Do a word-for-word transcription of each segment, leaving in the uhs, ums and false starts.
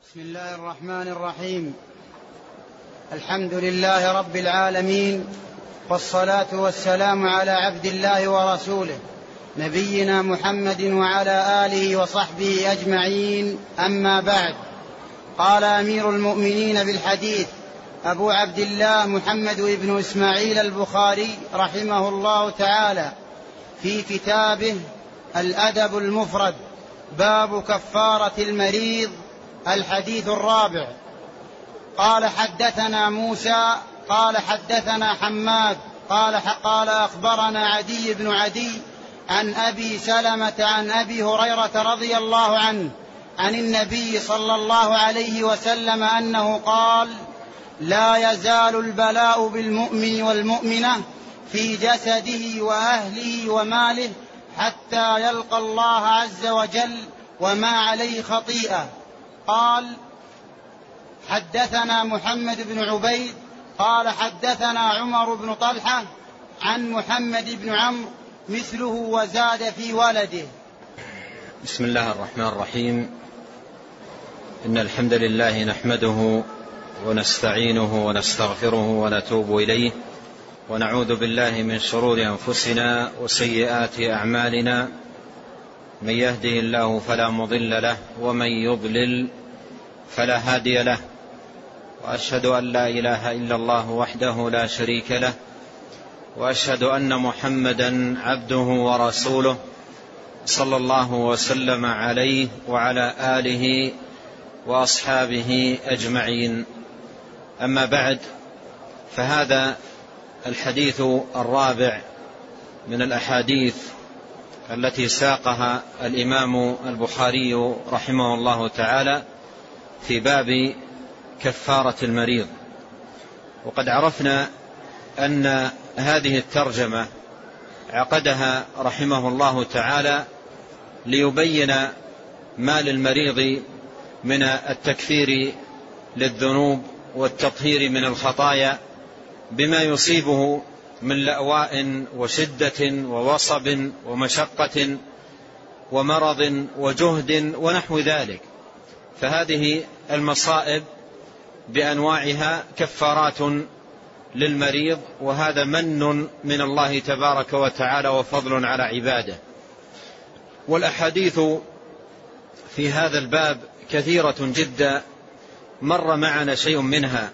بسم الله الرحمن الرحيم. الحمد لله رب العالمين، والصلاة والسلام على عبد الله ورسوله نبينا محمد وعلى آله وصحبه أجمعين، أما بعد. قال أمير المؤمنين بالحديث أبو عبد الله محمد بن إسماعيل البخاري رحمه الله تعالى في كتابه الأدب المفرد: باب كفارة المريض. الحديث الرابع. قال حدثنا موسى قال حدثنا حماد قال, قال أخبرنا عدي بن عدي عن أبي سلمة عن أبي هريرة رضي الله عنه عن النبي صلى الله عليه وسلم أنه قال: لا يزال البلاء بالمؤمن والمؤمنة في جسده وأهله وماله حتى يلقى الله عز وجل وما عليه خطيئة. قال: حدثنا محمد بن عبيد قال حدثنا عمر بن طلحة عن محمد بن عمرو مثله وزاد في ولده. بسم الله الرحمن الرحيم. إن الحمد لله نحمده ونستعينه ونستغفره ونتوب إليه، ونعوذ بالله من شرور أنفسنا وسيئات أعمالنا. من يهده الله فلا مضل له، ومن يضلل فلا هادي له، وأشهد أن لا إله إلا الله وحده لا شريك له، وأشهد أن محمدا عبده ورسوله صلى الله وسلم عليه وعلى آله وأصحابه أجمعين. أما بعد، فهذا الحديث الرابع من الأحاديث التي ساقها الإمام البخاري رحمه الله تعالى في باب كفارة المريض. وقد عرفنا أن هذه الترجمة عقدها رحمه الله تعالى ليبين ما للمريض من التكفير للذنوب والتطهير من الخطايا بما يصيبه من لأواء وشدة ووصب ومشقة ومرض وجهد ونحو ذلك. فهذه المصائب بأنواعها كفارات للمريض، وهذا من من الله تبارك وتعالى وفضل على عباده. والأحاديث في هذا الباب كثيرة جدا، مر معنا شيء منها.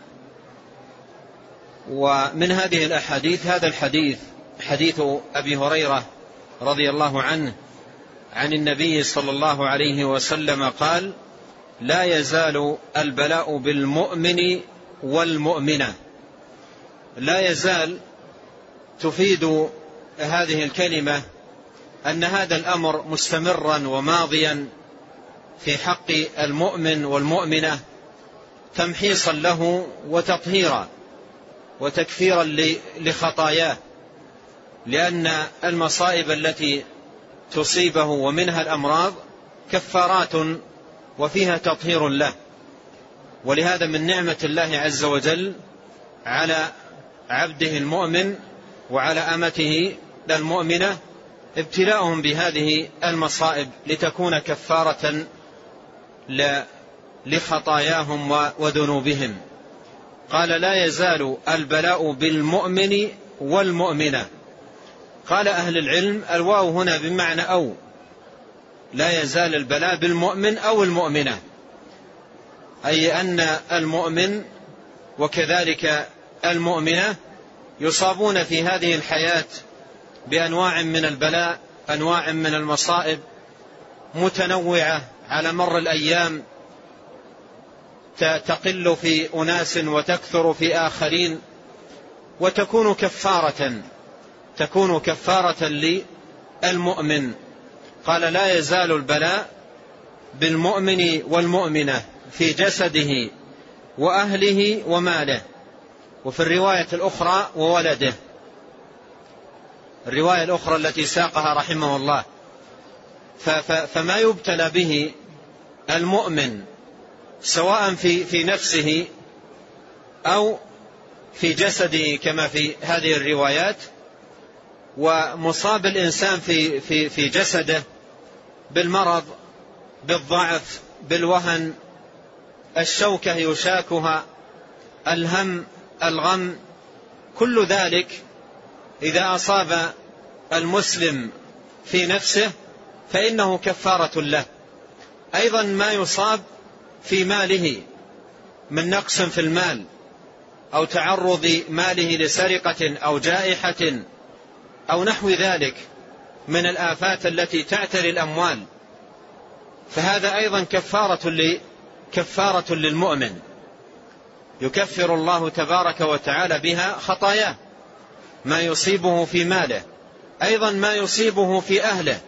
ومن هذه الأحاديث هذا الحديث، حديث أبي هريرة رضي الله عنه عن النبي صلى الله عليه وسلم قال: لا يزال البلاء بالمؤمن والمؤمنة. لا يزال تفيد هذه الكلمة أن هذا الأمر مستمرا وماضيا في حق المؤمن والمؤمنة، تمحيصا له وتطهيرا وتكفيرا لخطاياه، لأن المصائب التي تصيبه ومنها الأمراض كفارات وفيها تطهير له. ولهذا من نعمة الله عز وجل على عبده المؤمن وعلى أمته المؤمنة ابتلاؤهم بهذه المصائب لتكون كفارة لخطاياهم وذنوبهم. قال: لا يزال البلاء بالمؤمن والمؤمنة. قال أهل العلم: الواو هنا بمعنى أو، لا يزال البلاء بالمؤمن أو المؤمنة، أي أن المؤمن وكذلك المؤمنة يصابون في هذه الحياة بأنواع من البلاء، أنواع من المصائب متنوعة على مر الأيام، تقل في أناس وتكثر في آخرين، وتكون كفارة تكون كفارة للمؤمن. قال: لا يزال البلاء بالمؤمن والمؤمنة في جسده وأهله وماله. وفي الرواية الأخرى وولده، الرواية الأخرى التي ساقها رحمه الله. فما يبتلى به المؤمن سواء في في نفسه أو في جسده كما في هذه الروايات، ومصاب الإنسان في في في جسده بالمرض، بالضعف، بالوهن، الشوكة يشاكها، الهم، الغم، كل ذلك إذا أصاب المسلم في نفسه فإنه كفارة له. أيضا ما يصاب في ماله من نقص في المال أو تعرض ماله لسرقة أو جائحة أو نحو ذلك من الآفات التي تعتري الأموال، فهذا أيضا كفارة كفارة للمؤمن، يكفر الله تبارك وتعالى بها خطاياه، ما يصيبه في ماله، أيضا ما يصيبه في أهله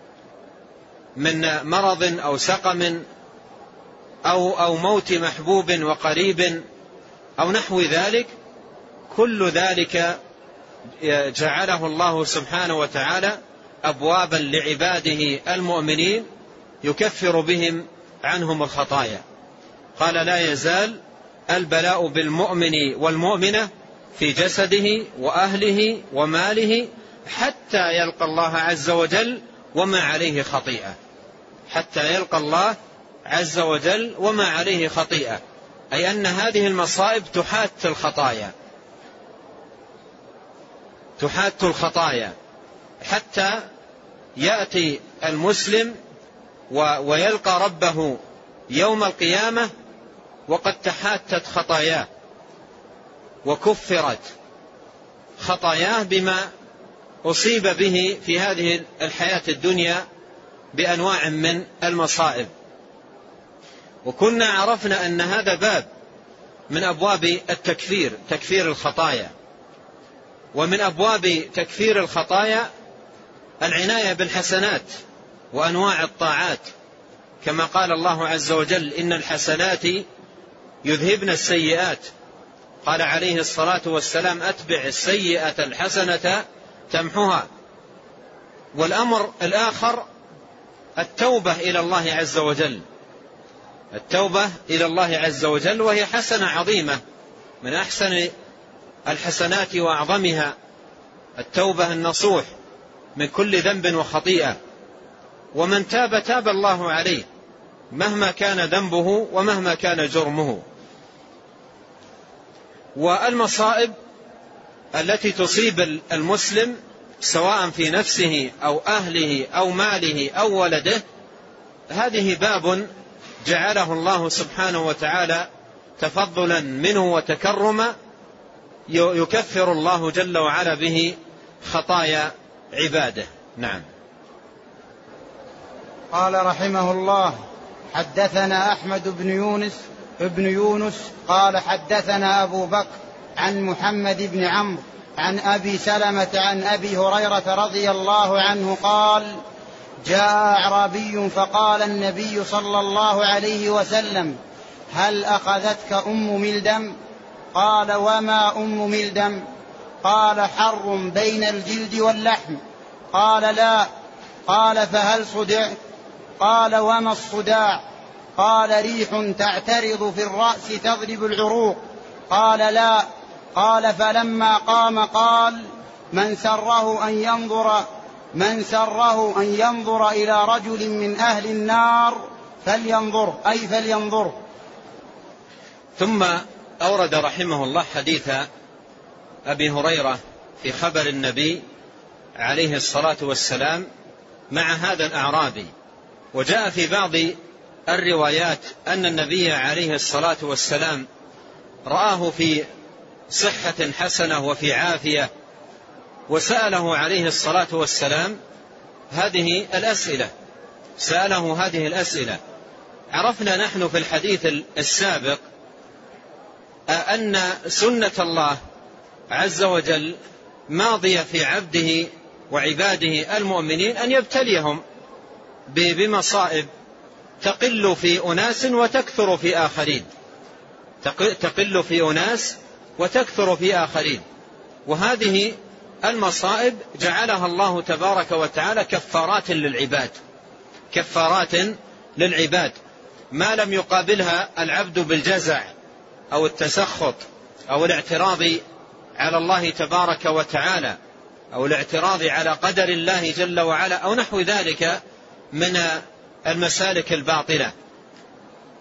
من مرض أو سقم أو, أو موت محبوب وقريب أو نحو ذلك. كل ذلك جعله الله سبحانه وتعالى أبوابا لعباده المؤمنين يكفر بهم عنهم الخطايا. قال: لا يزال البلاء بالمؤمن والمؤمنة في جسده وأهله وماله حتى يلقى الله عز وجل وما عليه خطيئة، حتى يلقى الله عز وجل وما عليه خطيئة، أي أن هذه المصائب تحات الخطايا، تحات الخطايا حتى يأتي المسلم ويلقى ربه يوم القيامة وقد تحاتت خطاياه وكفرت خطاياه بما أصيب به في هذه الحياة الدنيا بأنواع من المصائب. وكنا عرفنا أن هذا باب من أبواب التكفير، تكفير الخطايا. ومن أبواب تكفير الخطايا العناية بالحسنات وأنواع الطاعات، كما قال الله عز وجل: إن الحسنات يذهبن السيئات. قال عليه الصلاة والسلام: أتبع السيئة الحسنة تمحها. والأمر الآخر التوبة إلى الله عز وجل، التوبة إلى الله عز وجل، وهي حسنة عظيمة من أحسن الحسنات وأعظمها التوبة النصوح من كل ذنب وخطيئة. ومن تاب تاب الله عليه مهما كان ذنبه ومهما كان جرمه. والمصائب التي تصيب المسلم سواء في نفسه أو أهله أو ماله أو ولده، هذه باب جعله الله سبحانه وتعالى تفضلا منه وتكرما يكفر الله جل وعلا به خطايا عباده. نعم. قال رحمه الله: حدثنا أحمد بن يونس ابن يونس قال حدثنا أبو بكر عن محمد بن عمرو عن أبي سلمة عن أبي هريرة رضي الله عنه قال: جاء أعرابي فقال النبي صلى الله عليه وسلم: هل أخذتك أم ملدم؟ قال: وما أم ملدم؟ قال: حر بين الجلد واللحم. قال: لا. قال: فهل صدعت؟ قال: وما الصداع؟ قال: ريح تعترض في الرأس تضرب العروق. قال: لا. قال: فلما قام قال: من سره أن ينظر من سره أن ينظر إلى رجل من أهل النار فلينظر، أي فلينظر. ثم أورد رحمه الله حديث أبي هريرة في خبر النبي عليه الصلاة والسلام مع هذا الأعرابي. وجاء في بعض الروايات أن النبي عليه الصلاة والسلام رآه في صحة حسنة وفي عافية، وسأله عليه الصلاة والسلام هذه الأسئلة سأله هذه الأسئلة. عرفنا نحن في الحديث السابق أن سنة الله عز وجل ماضية في عبده وعباده المؤمنين أن يبتليهم بمصائب تقل في أناس وتكثر في آخرين، تقل في أناس وتكثر في آخرين. وهذه المصائب جعلها الله تبارك وتعالى كفارات للعباد، كفارات للعباد، ما لم يقابلها العبد بالجزع أو التسخط أو الاعتراض على الله تبارك وتعالى أو الاعتراض على قدر الله جل وعلا أو نحو ذلك من المسالك الباطلة.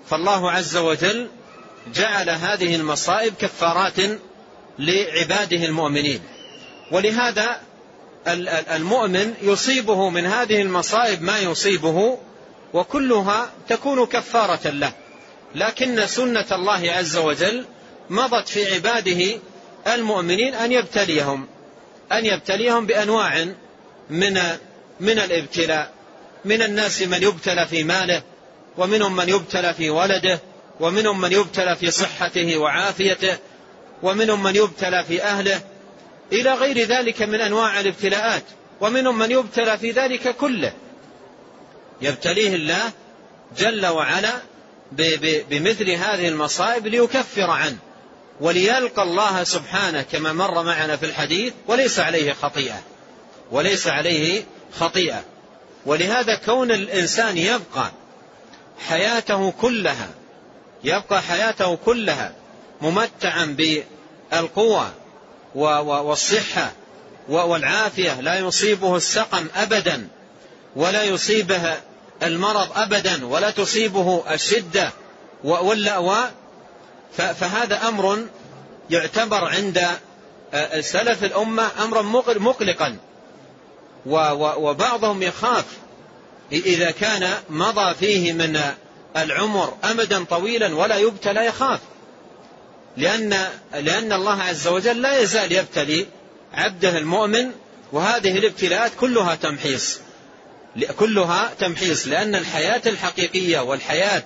فالله عز وجل جعل هذه المصائب كفارات لعباده المؤمنين. ولهذا المؤمن يصيبه من هذه المصائب ما يصيبه، وكلها تكون كفارة له. لكن سنة الله عز وجل مضت في عباده المؤمنين أن يبتليهم أن يبتليهم بأنواع من من الابتلاء. من الناس من يبتلى في ماله، ومنهم من يبتلى في ولده، ومنهم من يبتلى في صحته وعافيته، ومنهم من يبتلى في أهله، إلى غير ذلك من أنواع الابتلاءات. ومنهم من يبتلى في ذلك كله، يبتليه الله جل وعلا بمثل هذه المصائب ليكفر عنه وليلقى الله سبحانه كما مر معنا في الحديث وليس عليه خطيئة وليس عليه خطيئة. ولهذا كون الإنسان يبقى حياته كلها يبقى حياته كلها ممتعا بالقوة والصحة والعافية، لا يصيبه السقم أبدا، ولا يصيبه المرض أبدا، ولا تصيبه الشدة واللأواء، فهذا أمر يعتبر عند سلف الأمة أمرا مقلقا. وبعضهم يخاف إذا كان مضى فيه من العمر أمدا طويلا ولا يبتلى، يخاف، لأن, لأن الله عز وجل لا يزال يبتلي عبده المؤمن، وهذه الابتلاءات كلها تمحيص كلها تمحيص لأن الحياة الحقيقية والحياة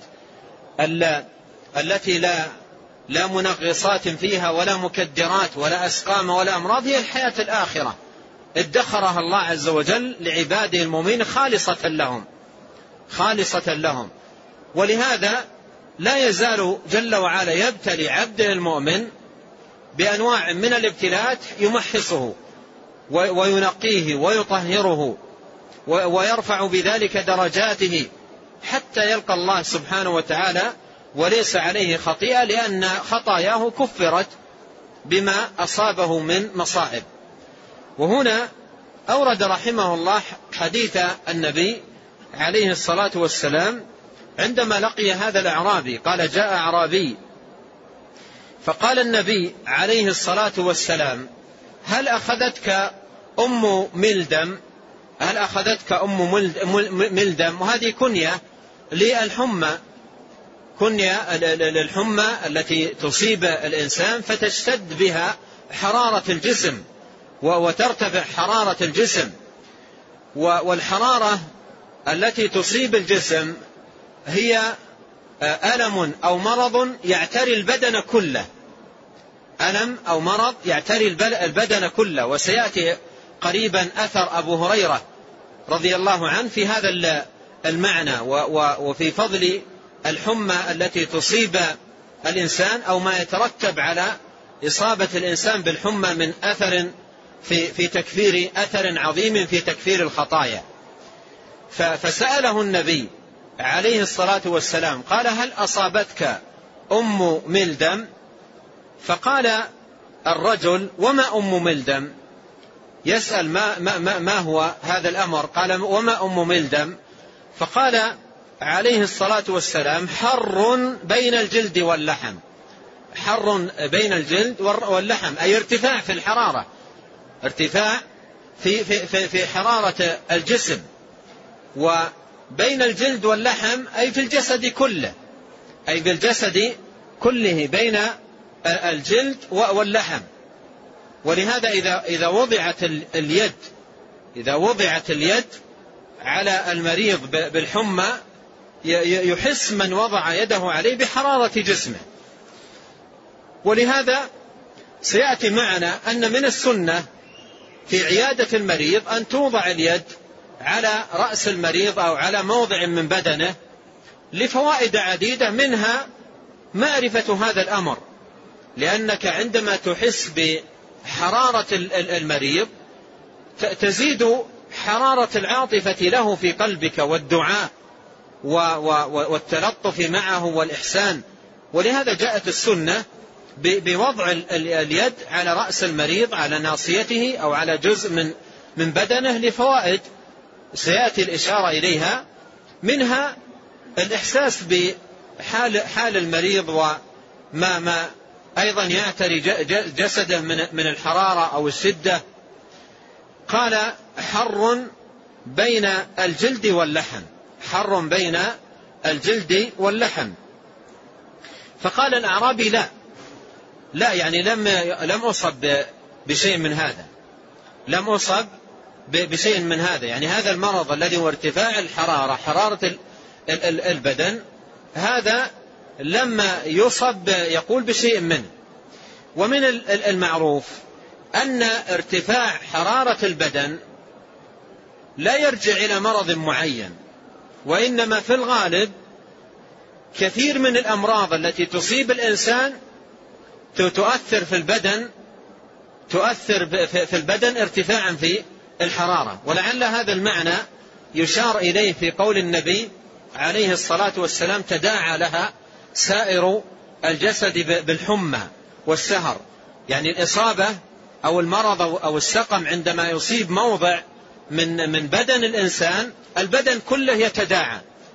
التي لا لا منغصات فيها ولا مكدرات ولا أسقام ولا أمراض هي الحياة الآخرة، ادخرها الله عز وجل لعباده المؤمنين خالصة لهم خالصة لهم. ولهذا لا يزال جل وعلا يبتلي عبده المؤمن بأنواع من الابتلاءات يمحصه وينقيه ويطهره ويرفع بذلك درجاته حتى يلقى الله سبحانه وتعالى وليس عليه خطيئة، لأن خطاياه كفرت بما أصابه من مصائب. وهنا أورد رحمه الله حديث النبي عليه الصلاة والسلام عندما لقي هذا الأعرابي. قال: جاء أعرابي فقال النبي عليه الصلاة والسلام: هل أخذتك أم ملدم هل أخذتك أم ملدم وهذه كنية للحمى كنية للحمى التي تصيب الإنسان فتشتد بها حرارة الجسم وترتفع حرارة الجسم. والحرارة التي تصيب الجسم هي ألم أو مرض يعتري البدن كله ألم أو مرض يعتري البدن كله. وسيأتي قريبا أثر أبو هريرة رضي الله عنه في هذا المعنى وفي فضل الحمى التي تصيب الإنسان أو ما يترتب على إصابة الإنسان بالحمى من أثر في, في تكفير أثر عظيم في تكفير الخطايا. فسأله النبي عليه الصلاة والسلام قال: هل أصابتك أم ملدم؟ فقال الرجل: وما أم ملدم؟ يسأل ما, ما, ما, ما هو هذا الأمر؟ قال: وما أم ملدم؟ فقال عليه الصلاة والسلام: حر بين الجلد واللحم. حر بين الجلد واللحم أي ارتفاع في الحرارة، ارتفاع في, في, في, في حرارة الجسم. وبين الجلد واللحم أي في الجسد كله أي في الجسد كله بين الجلد واللحم. ولهذا إذا, إذا وضعت اليد إذا وضعت اليد على المريض بالحمى يحس من وضع يده عليه بحرارة جسمه. ولهذا سيأتي معنا أن من السنة في عيادة المريض أن توضع اليد على رأس المريض أو على موضع من بدنه لفوائد عديدة، منها معرفة هذا الأمر، لأنك عندما تحس بحرارة المريض تزيد حرارة العاطفة له في قلبك والدعاء والتلطف معه والإحسان. ولهذا جاءت السنة بوضع اليد على رأس المريض على ناصيته أو على جزء من من بدنه لفوائد سيأتي الإشارة إليها، منها الإحساس حال, حال المريض وما ما أيضا يعتري جسده من الحرارة أو الشدة. قال حر بين الجلد واللحم، حر بين الجلد واللحم. فقال الأعرابي لا لا يعني لم لم أصب بشيء من هذا، لم أصب بشيء من هذا، يعني هذا المرض الذي هو ارتفاع الحرارة، حرارة البدن، هذا لما يصب يقول بشيء منه. ومن المعروف أن ارتفاع حرارة البدن لا يرجع إلى مرض معين، وإنما في الغالب كثير من الأمراض التي تصيب الإنسان تؤثر في البدن، تؤثر في البدن ارتفاعا في الحرارة. ولعل هذا المعنى يشار إليه في قول النبي عليه الصلاة والسلام تداعى لها سائر الجسد بالحمى والسهر، يعني الإصابة أو المرض أو السقم عندما يصيب موضع من من بدن الإنسان، البدن كله يتداعى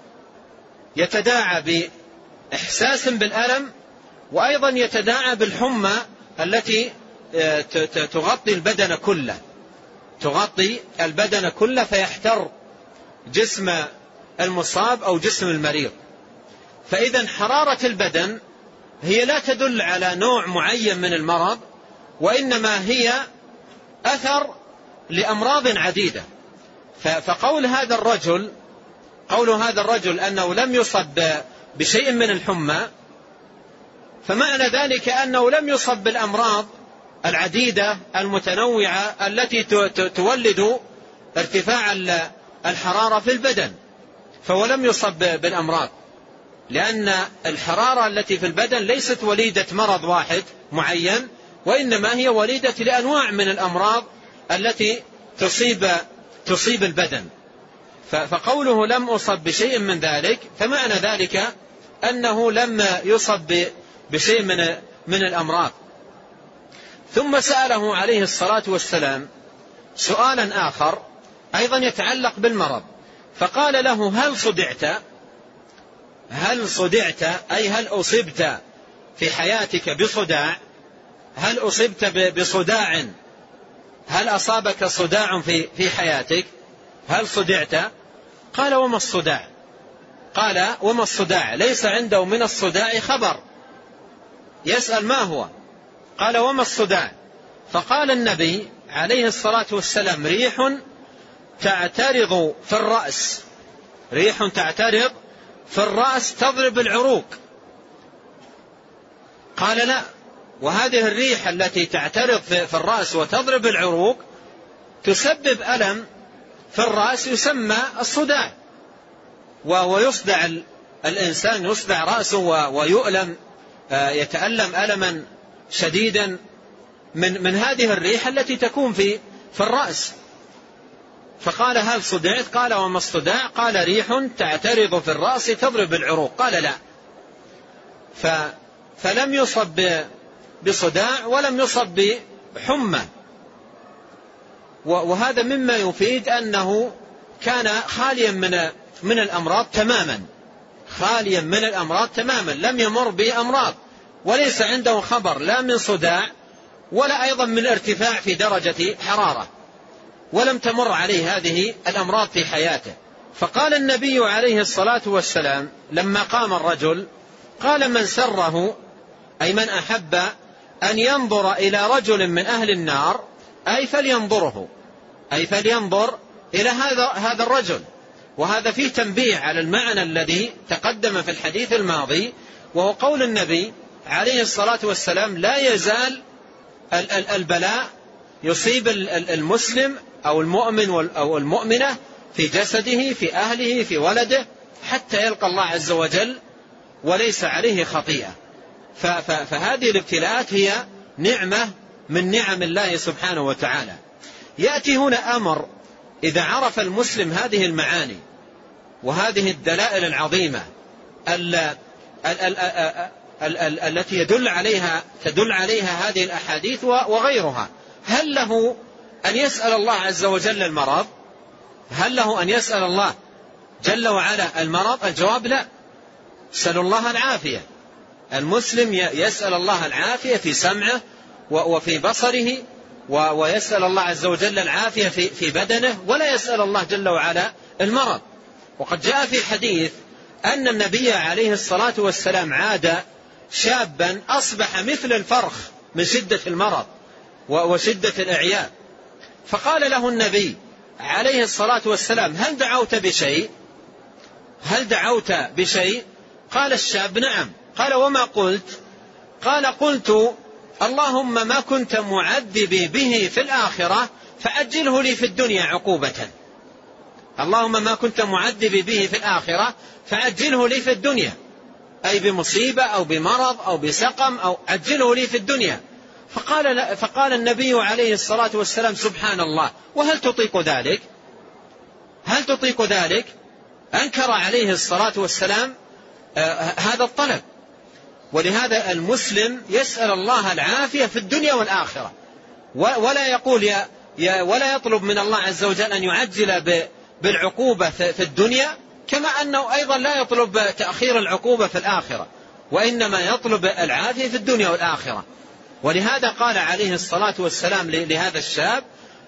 يتداعى بإحساس بالألم، وأيضا يتداعى بالحمى التي تغطي البدن كله، تغطي البدن كله فيحتر جسم المصاب أو جسم المريض. فإذا حرارة البدن هي لا تدل على نوع معين من المرض، وإنما هي أثر لأمراض عديدة. فقول هذا الرجل قول هذا الرجل أنه لم يصب بشيء من الحمى، فمعنى ذلك أنه لم يصب بالأمراض العديدة المتنوعة التي تولد ارتفاع الحرارة في البدن، فهو لم يصب بالأمراض، لأن الحرارة التي في البدن ليست وليدة مرض واحد معين، وإنما هي وليدة لأنواع من الأمراض التي تصيب تصيب البدن. فقوله لم أصب بشيء من ذلك، فمعنى ذلك أنه لم يصب بشيء من من الأمراض. ثم سأله عليه الصلاة والسلام سؤالا آخر أيضا يتعلق بالمرض، فقال له هل صدعت؟ هل صدعت أي هل أصبت في حياتك بصداع؟ هل أصبت بصداع؟ هل أصابك صداع في في حياتك؟ هل صدعت؟ قال وما الصداع؟ قال وما الصداع؟ ليس عنده من الصداع خبر، يسأل ما هو؟ قال وما الصداع؟ فقال النبي عليه الصلاة والسلام ريح تعترض في الرأس، ريح تعترض في الرأس تضرب العروق. قال لا، وهذه الريح التي تعترض في الرأس وتضرب العروق تسبب ألم في الرأس يسمى الصداع، ويصدع الإنسان، يصدع رأسه ويؤلم، يتألم ألما شديدا من من هذه الريح التي تكون في في الرأس. فقال هل صدعت؟ قال وما الصداع؟ قال ريح تعترض في الرأس تضرب العروق. قال لا، فلم يصب بصداع ولم يصب بحمى. وهذا مما يفيد أنه كان خاليا من من الأمراض تماما، خاليا من الأمراض تماما، لم يمر بأمراض، وليس عنده خبر لا من صداع ولا أيضا من ارتفاع في درجة حرارة، ولم تمر عليه هذه الأمراض في حياته. فقال النبي عليه الصلاة والسلام لما قام الرجل، قال من سره أي من أحب أن ينظر إلى رجل من أهل النار أي فلينظره، أي فلينظر إلى هذا هذا الرجل. وهذا فيه تنبيه على المعنى الذي تقدم في الحديث الماضي، وهو قول النبي عليه الصلاة والسلام لا يزال البلاء يصيب المسلم أو المؤمن أو المؤمنة في جسده، في أهله، في ولده، حتى يلقى الله عز وجل وليس عليه خطيئة. فهذه الابتلاءات هي نعمة من نعم الله سبحانه وتعالى. يأتي هنا أمر إذا عرف المسلم هذه المعاني وهذه الدلائل العظيمة التي يدل عليها تدل عليها هذه الأحاديث وغيرها، هل له أن يسأل الله عز وجل المرض؟ هل له أن يسأل الله جل وعلا المرض؟ الجواب لا. يسأل الله العافية. المسلم يسأل الله العافية في سمعه وفي بصره، ويسأل الله عز وجل العافية في بدنه، ولا يسأل الله جل وعلا المرض. وقد جاء في حديث أن النبي عليه الصلاة والسلام عاد شابا أصبح مثل الفرخ من شدة المرض وشدة الإعياء، فقال له النبي عليه الصلاة والسلام: هل دعوت بشيء؟ هل دعوت بشيء؟ قال الشاب: نعم. قال: وما قلت؟ قال: قلت: اللهم ما كنت معذبي به في الآخرة فأجله لي في الدنيا عقوبة. اللهم ما كنت معذبي به في الآخرة فأجله لي في الدنيا، أي بمصيبة أو بمرض أو بسقم، أو أجله لي في الدنيا. فقال, فقال النبي عليه الصلاة والسلام: سبحان الله، وهل تطيق ذلك؟ هل تطيق ذلك؟ أنكر عليه الصلاة والسلام آه هذا الطلب. ولهذا المسلم يسأل الله العافية في الدنيا والآخرة، ولا يقول يا يا ولا يطلب من الله عز وجل أن يعجل بالعقوبة في الدنيا، كما أنه أيضا لا يطلب تأخير العقوبة في الآخرة، وإنما يطلب العافية في الدنيا والآخرة. ولهذا قال عليه الصلاة والسلام لهذا الشاب،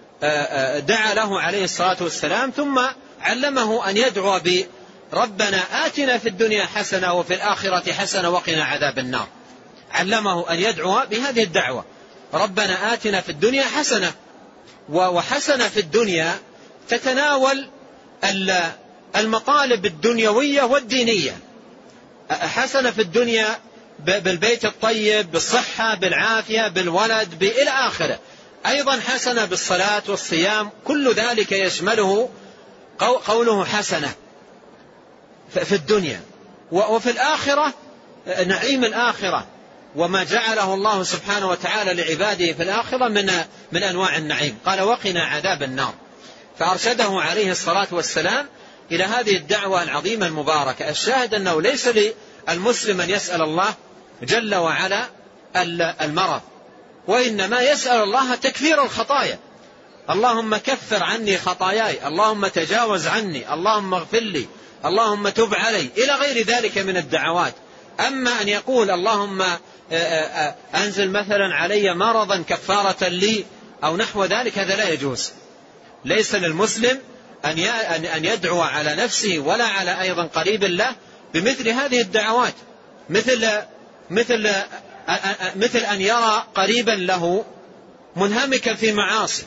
دعا له عليه الصلاة والسلام ثم علمه أن يدعو بربنا آتنا في الدنيا حسنة وفي الآخرة حسنة وقنا عذاب النار. علمه أن يدعو بهذه الدعوة: ربنا آتنا في الدنيا حسنة. وحسنة في الدنيا تتناول المطالب الدنيوية والدينية. حسنة في الدنيا بالبيت الطيب، بالصحة، بالعافية، بالولد، إلى آخره. أيضا حسنة بالصلاة والصيام، كل ذلك يشمله قوله حسنة في الدنيا. وفي الآخرة نعيم الآخرة وما جعله الله سبحانه وتعالى لعباده في الآخرة من من أنواع النعيم. قال: وقنا عذاب النار. فأرشده عليه الصلاة والسلام إلى هذه الدعوة العظيمة المباركة. الشاهد أنه ليس للمسلم أن يسأل الله جل وعلا المرض، وإنما يسأل الله تكفير الخطايا: اللهم كفر عني خطاياي، اللهم تجاوز عني، اللهم اغفر لي، اللهم تب علي، إلى غير ذلك من الدعوات. أما أن يقول اللهم أنزل مثلا علي مرضا كفارة لي أو نحو ذلك، هذا لا يجوز. ليس للمسلم أن يدعو على نفسه ولا على أيضا قريب له بمثل هذه الدعوات، مثل مثل مثل أن يرى قريبا له منهمكا في معاصي.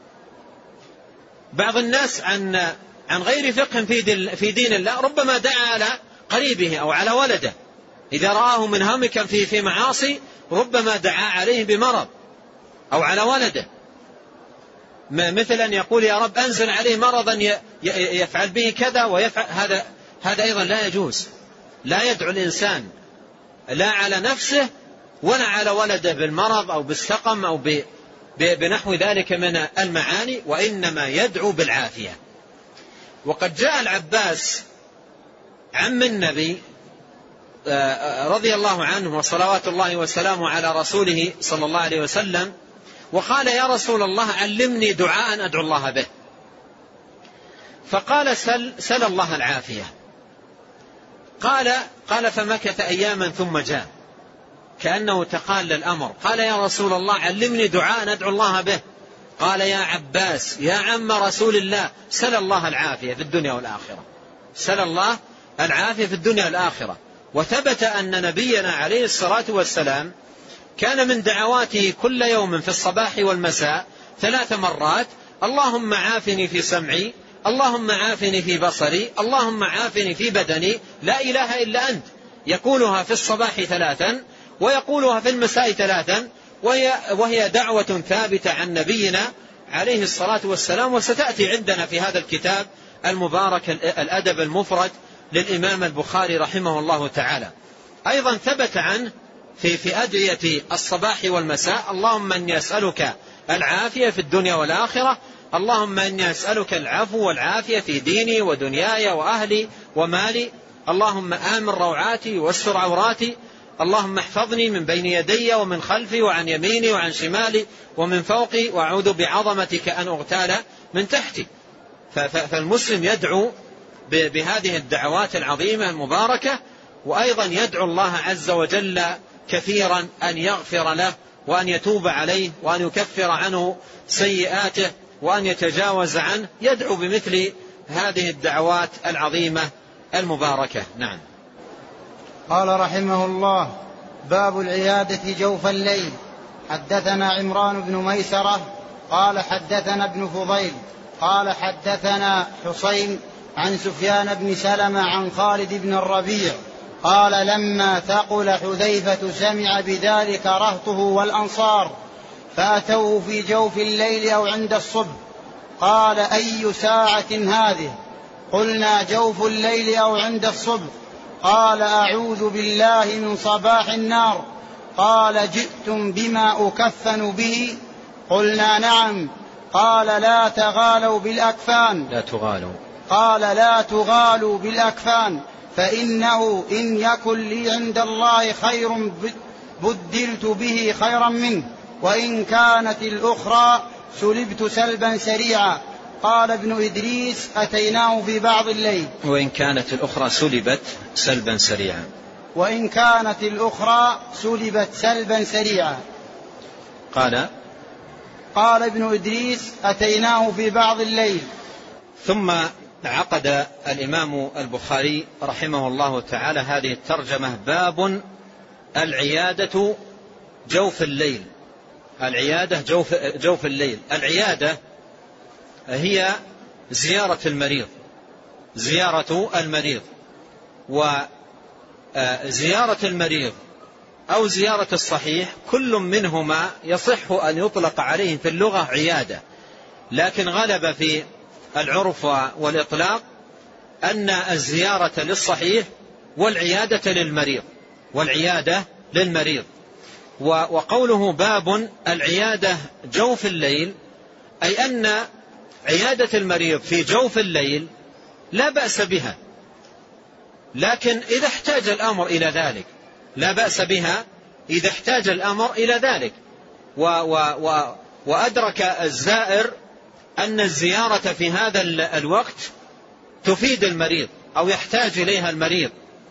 بعض الناس عن عن غير فقه في دين الله ربما دعا على قريبه أو على ولده، إذا رآه منهمكا في في معاصي ربما دعا عليه بمرض أو على ولده، مثل أن يقول يا رب أنزل عليه مرضا يفعل به كذا ويفعل هذا. هذا أيضا لا يجوز. لا يدعو الإنسان لا على نفسه ولا على ولده بالمرض أو بالسقم أو بنحو ذلك من المعاني، وإنما يدعو بالعافية. وقد جاء العباس عم النبي رضي الله عنه وصلوات الله وسلامه على رسوله صلى الله عليه وسلم وقال: يا رسول الله علمني دعاء أدعو الله به. فقال: سل, سل الله العافية. قال قال فمكث أياما ثم جاء كأنه تقال الأمر. قال: يا رسول الله علمني دعاء أدعو الله به. قال: يا عباس يا عم رسول الله، سل الله العافية في الدنيا والآخرة. سل الله العافية في الدنيا والآخرة. وثبت أن نبينا عليه الصلاة والسلام كان من دعواته كل يوم في الصباح والمساء ثلاث مرات: اللهم عافني في سمعي، اللهم عافني في بصري، اللهم عافني في بدني، لا إله إلا أنت. يقولها في الصباح ثلاثا ويقولها في المساء ثلاثا، وهي, وهي دعوة ثابتة عن نبينا عليه الصلاة والسلام، وستأتي عندنا في هذا الكتاب المبارك الأدب المفرد للإمام البخاري رحمه الله تعالى. أيضا ثبت عنه في في أدعية الصباح والمساء: اللهم أني أسألك العافية في الدنيا والآخرة، اللهم أني أسألك العفو والعافية في ديني ودنياي وأهلي ومالي، اللهم آمن روعاتي واستر عوراتي، اللهم احفظني من بين يدي ومن خلفي وعن يميني وعن شمالي ومن فوقي، وأعوذ بعظمتك أن أغتال من تحتي. فالمسلم يدعو بهذه الدعوات العظيمة المباركة، وأيضا يدعو الله عز وجل كثيرا أن يغفر له وأن يتوب عليه وأن يكفر عنه سيئاته وأن يتجاوز عنه، يدعو بمثل هذه الدعوات العظيمة المباركة. نعم. قال رحمه الله: باب العيادة جوف الليل. حدثنا عمران بن ميسرة قال حدثنا ابن فضيل قال حدثنا حسين عن سفيان بن سلمة عن خالد بن الربيع قال: لما ثقل حذيفة سمع بذلك رهطه والأنصار فأتوه في جوف الليل أو عند الصبح. قال: أي ساعة هذه؟ قلنا: جوف الليل أو عند الصبح. قال: أعوذ بالله من صباح النار. قال: جئتم بما أكفن به؟ قلنا: نعم. قال: لا تغالوا بالأكفان. لا تغالوا. قال: لا تغالوا بالأكفان، فإنه إن يكن لي عند الله خير بدلت به خيرا منه، وإن كانت الأخرى سلبت سلبا سريعا. قال ابن إدريس: أتيناه في بعض الليل. وإن كانت الأخرى سلبت سلبا سريعا. وإن كانت الأخرى سلبت سلبا سريعا. قال قال ابن إدريس: أتيناه في بعض الليل. ثم عقد الإمام البخاري رحمه الله تعالى هذه الترجمة: باب العيادة جوف الليل. العيادة جوف, جوف الليل. العيادة هي زيارة المريض، زيارة المريض. وزيارة المريض أو زيارة الصحيح كل منهما يصح أن يطلق عليه في اللغة عيادة، لكن غلب في العرف والإطلاق أن الزيارة للصحيح والعيادة للمريض والعيادة للمريض. وقوله باب العيادة جوف الليل أي أن عيادة المريض في جوف الليل لا بأس بها، لكن إذا احتاج الأمر إلى ذلك لا بأس بها إذا احتاج الأمر إلى ذلك. و و و وأدرك الزائر أن الزيارة في هذا الوقت تفيد المريض أو يحتاج إليها المريض.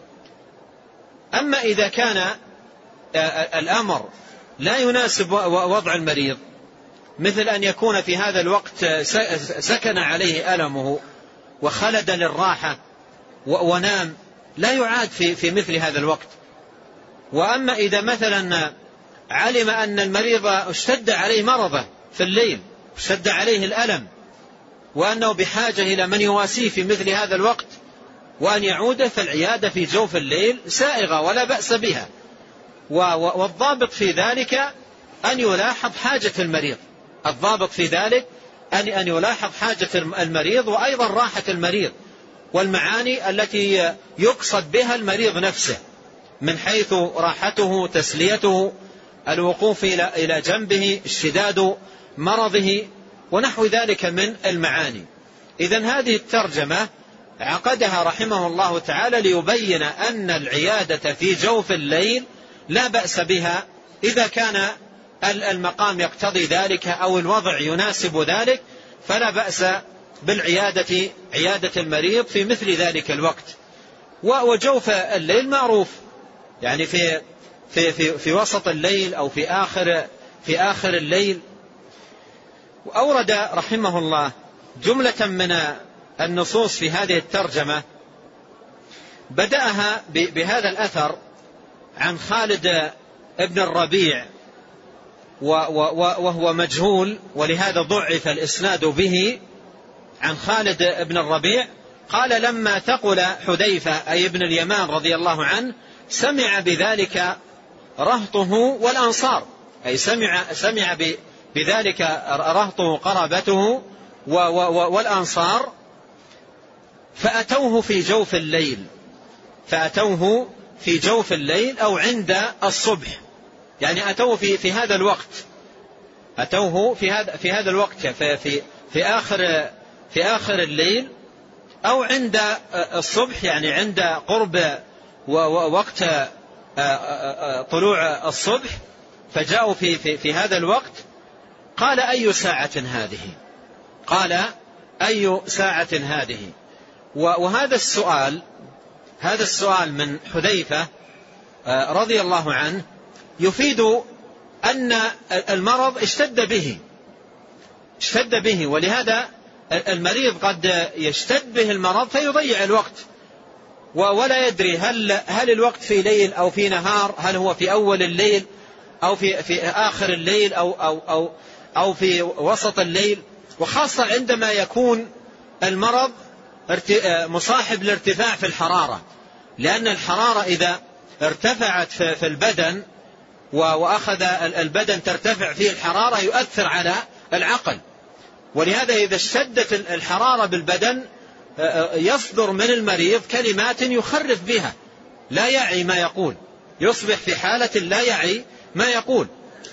أما إذا كان الأمر لا يناسب وضع المريض، مثل أن يكون في هذا الوقت سكن عليه ألمه وخلد للراحة ونام، لا يعاد في, في مثل هذا الوقت. وأما إذا مثلا علم أن المريض اشتد عليه مرضه في الليل، اشتد عليه الألم، وأنه بحاجة إلى من يواسيه في مثل هذا الوقت وأن يعود، فالعيادة في جوف الليل سائغة ولا بأس بها. والضابط في ذلك أن يلاحظ حاجة المريض، الضابط في ذلك أن يلاحظ حاجة المريض وأيضا راحة المريض والمعاني التي يقصد بها المريض نفسه، من حيث راحته، تسليته، الوقوف إلى جنبه، اشتداد مرضه ونحو ذلك من المعاني. إذن هذه الترجمة عقدها رحمه الله تعالى ليبين أن العيادة في جوف الليل لا بأس بها إذا كان المقام يقتضي ذلك أو الوضع يناسب ذلك، فلا بأس بالعيادة، عيادة المريض في مثل ذلك الوقت. وجوف الليل معروف، يعني في في في في وسط الليل أو في آخر في آخر الليل. وأورد رحمه الله جملة من النصوص في هذه الترجمة، بدأها بهذا الأثر عن خالد ابن الربيع وهو مجهول، ولهذا ضعف الإسناد به، عن خالد ابن الربيع قال: لما ثقل حذيفة أي ابن اليمان رضي الله عنه سمع بذلك رهطه والأنصار، أي سمع, سمع بذلك رهطه قرابته والأنصار، فأتوه في جوف الليل، فأتوه في جوف الليل أو عند الصبح، يعني أتوه في في هذا الوقت، أتوه في هذا في هذا الوقت في في في آخر في آخر الليل أو عند الصبح، يعني عند قرب ووقت طلوع الصبح، فجاءوا في في في هذا الوقت. قال: أي ساعة هذه؟ قال: أي ساعة هذه؟ وهذا السؤال هذا السؤال من حذيفة رضي الله عنه يفيد أن المرض اشتد به اشتد به ولهذا المريض قد يشتد به المرض فيضيع الوقت ولا يدري هل هل الوقت في ليل أو في نهار، هل هو في أول الليل أو في في آخر الليل أو أو أو أو في وسط الليل. وخاصة عندما يكون المرض مصاحب لارتفاع في الحرارة، لأن الحرارة إذا ارتفعت في البدن وأخذ البدن ترتفع فيه الحرارة يؤثر على العقل، ولهذا إذا اشتدت الحرارة بالبدن يصدر من المريض كلمات يخرف بها لا يعي ما يقول، يصبح في حالة لا يعي ما يقول.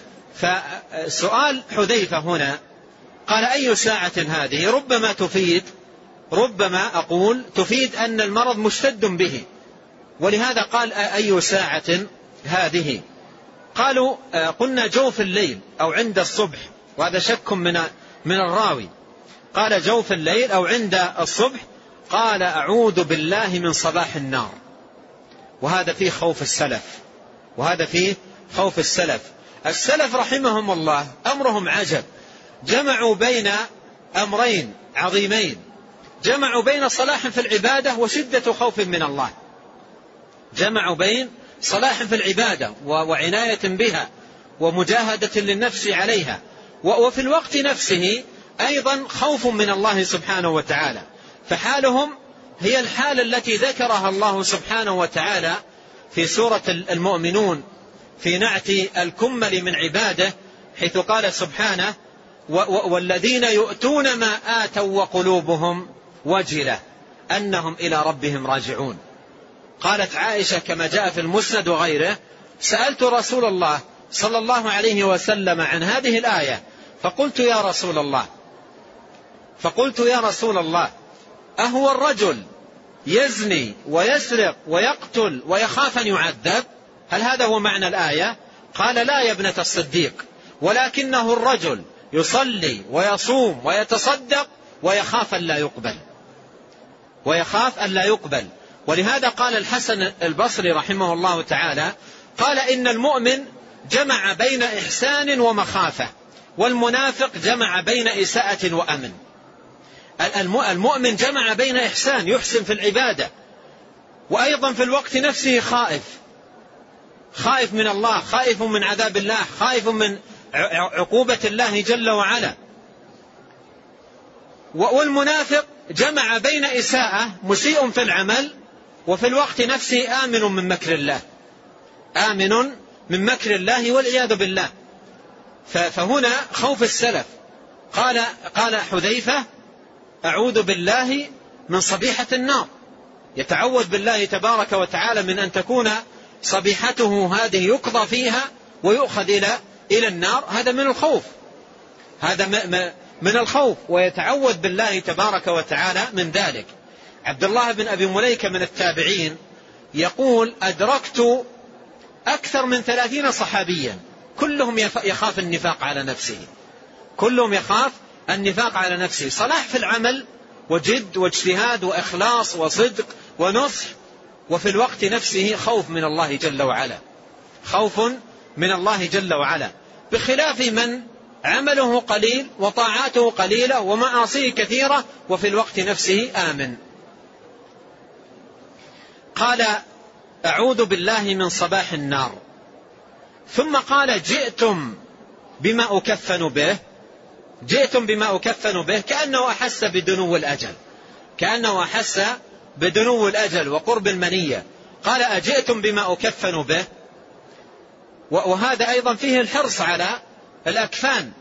فسؤال حذيفة هنا قال أي ساعة هذه؟ ربما تفيد ربما أقول تفيد أن المرض مشتد به، ولهذا قال أي ساعة هذه؟ قالوا قلنا جوف الليل أو عند الصبح، وهذا شك من من الراوي. قال جوف الليل أو عند الصبح. قال أعوذ بالله من صباح النار. وهذا فيه خوف السلف وهذا فيه خوف السلف السلف رحمهم الله أمرهم عجب، جمعوا بين أمرين عظيمين، جمعوا بين صلاح في العبادة وشدة خوف من الله. جمعوا بين صلاح في العبادة وعناية بها ومجاهدة للنفس عليها، وفي الوقت نفسه أيضا خوف من الله سبحانه وتعالى. فحالهم هي الحالة التي ذكرها الله سبحانه وتعالى في سورة المؤمنون في نعت الكمل من عباده، حيث قال سبحانه والذين يؤتون ما آتوا وقلوبهم وجلة أنهم إلى ربهم راجعون. قالت عائشة كما جاء في المسند وغيره سألت رسول الله صلى الله عليه وسلم عن هذه الآية فقلت يا رسول الله فقلت يا رسول الله أهو الرجل يزني ويسرق ويقتل ويخاف أن يعذب؟ هل هذا هو معنى الآية؟ قال لا يا ابنة الصديق، ولكنه الرجل يصلي ويصوم ويتصدق ويخاف أن لا يقبل ويخاف أن لا يقبل. ولهذا قال الحسن البصري رحمه الله تعالى قال إن المؤمن جمع بين إحسان ومخافة، والمنافق جمع بين إساءة وأمن. المؤمن جمع بين إحسان، يحسن في العبادة، وأيضا في الوقت نفسه خائف خائف من الله، خائف من عذاب الله، خائف من عقوبة الله جل وعلا. والمنافق جمع بين إساءة، مسيء في العمل، وفي الوقت نفسه آمن من مكر الله آمن من مكر الله والعياذ بالله. فهنا خوف السلف. قال قال حذيفة أعوذ بالله من صبيحة النار، يتعوذ بالله تبارك وتعالى من أن تكون صبيحته هذه يقضى فيها ويؤخذ إلى إلى النار. هذا من الخوف هذا من الخوف ويتعوذ بالله تبارك وتعالى من ذلك. عبد الله بن أبي مليكة من التابعين يقول أدركت أكثر من ثلاثين صحابيا كلهم يخاف النفاق على نفسه كلهم يخاف النفاق على نفسه صلاح في العمل وجد واجتهاد وإخلاص وصدق ونصح، وفي الوقت نفسه خوف من الله جل وعلا خوف من الله جل وعلا، بخلاف من عمله قليل وطاعاته قليلة ومعاصيه كثيرة وفي الوقت نفسه آمن. قال أعوذ بالله من صباح النار. ثم قال جئتم بما أكفن به جئتم بما أكفن به كأنه أحس بدنو الأجل كأنه أحس بدنو الأجل وقرب المنية. قال أجئتم بما أكفن به. وهذا أيضا فيه الحرص على الأكفان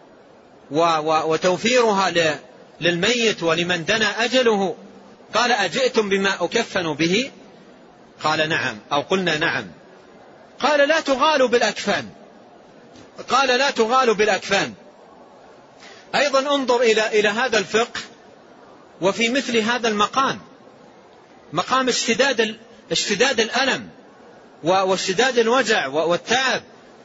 وتوفيرها للميت ولمن دنا أجله. قال أجئتم بما أكفن به؟ قال نعم أو قلنا نعم. قال لا تغالوا بالأكفان قال لا تغالوا بالأكفان. أيضا انظر إلى إلى هذا الفقه وفي مثل هذا المقام، مقام اشتداد اشتداد الألم واشتداد الوجع والتعب،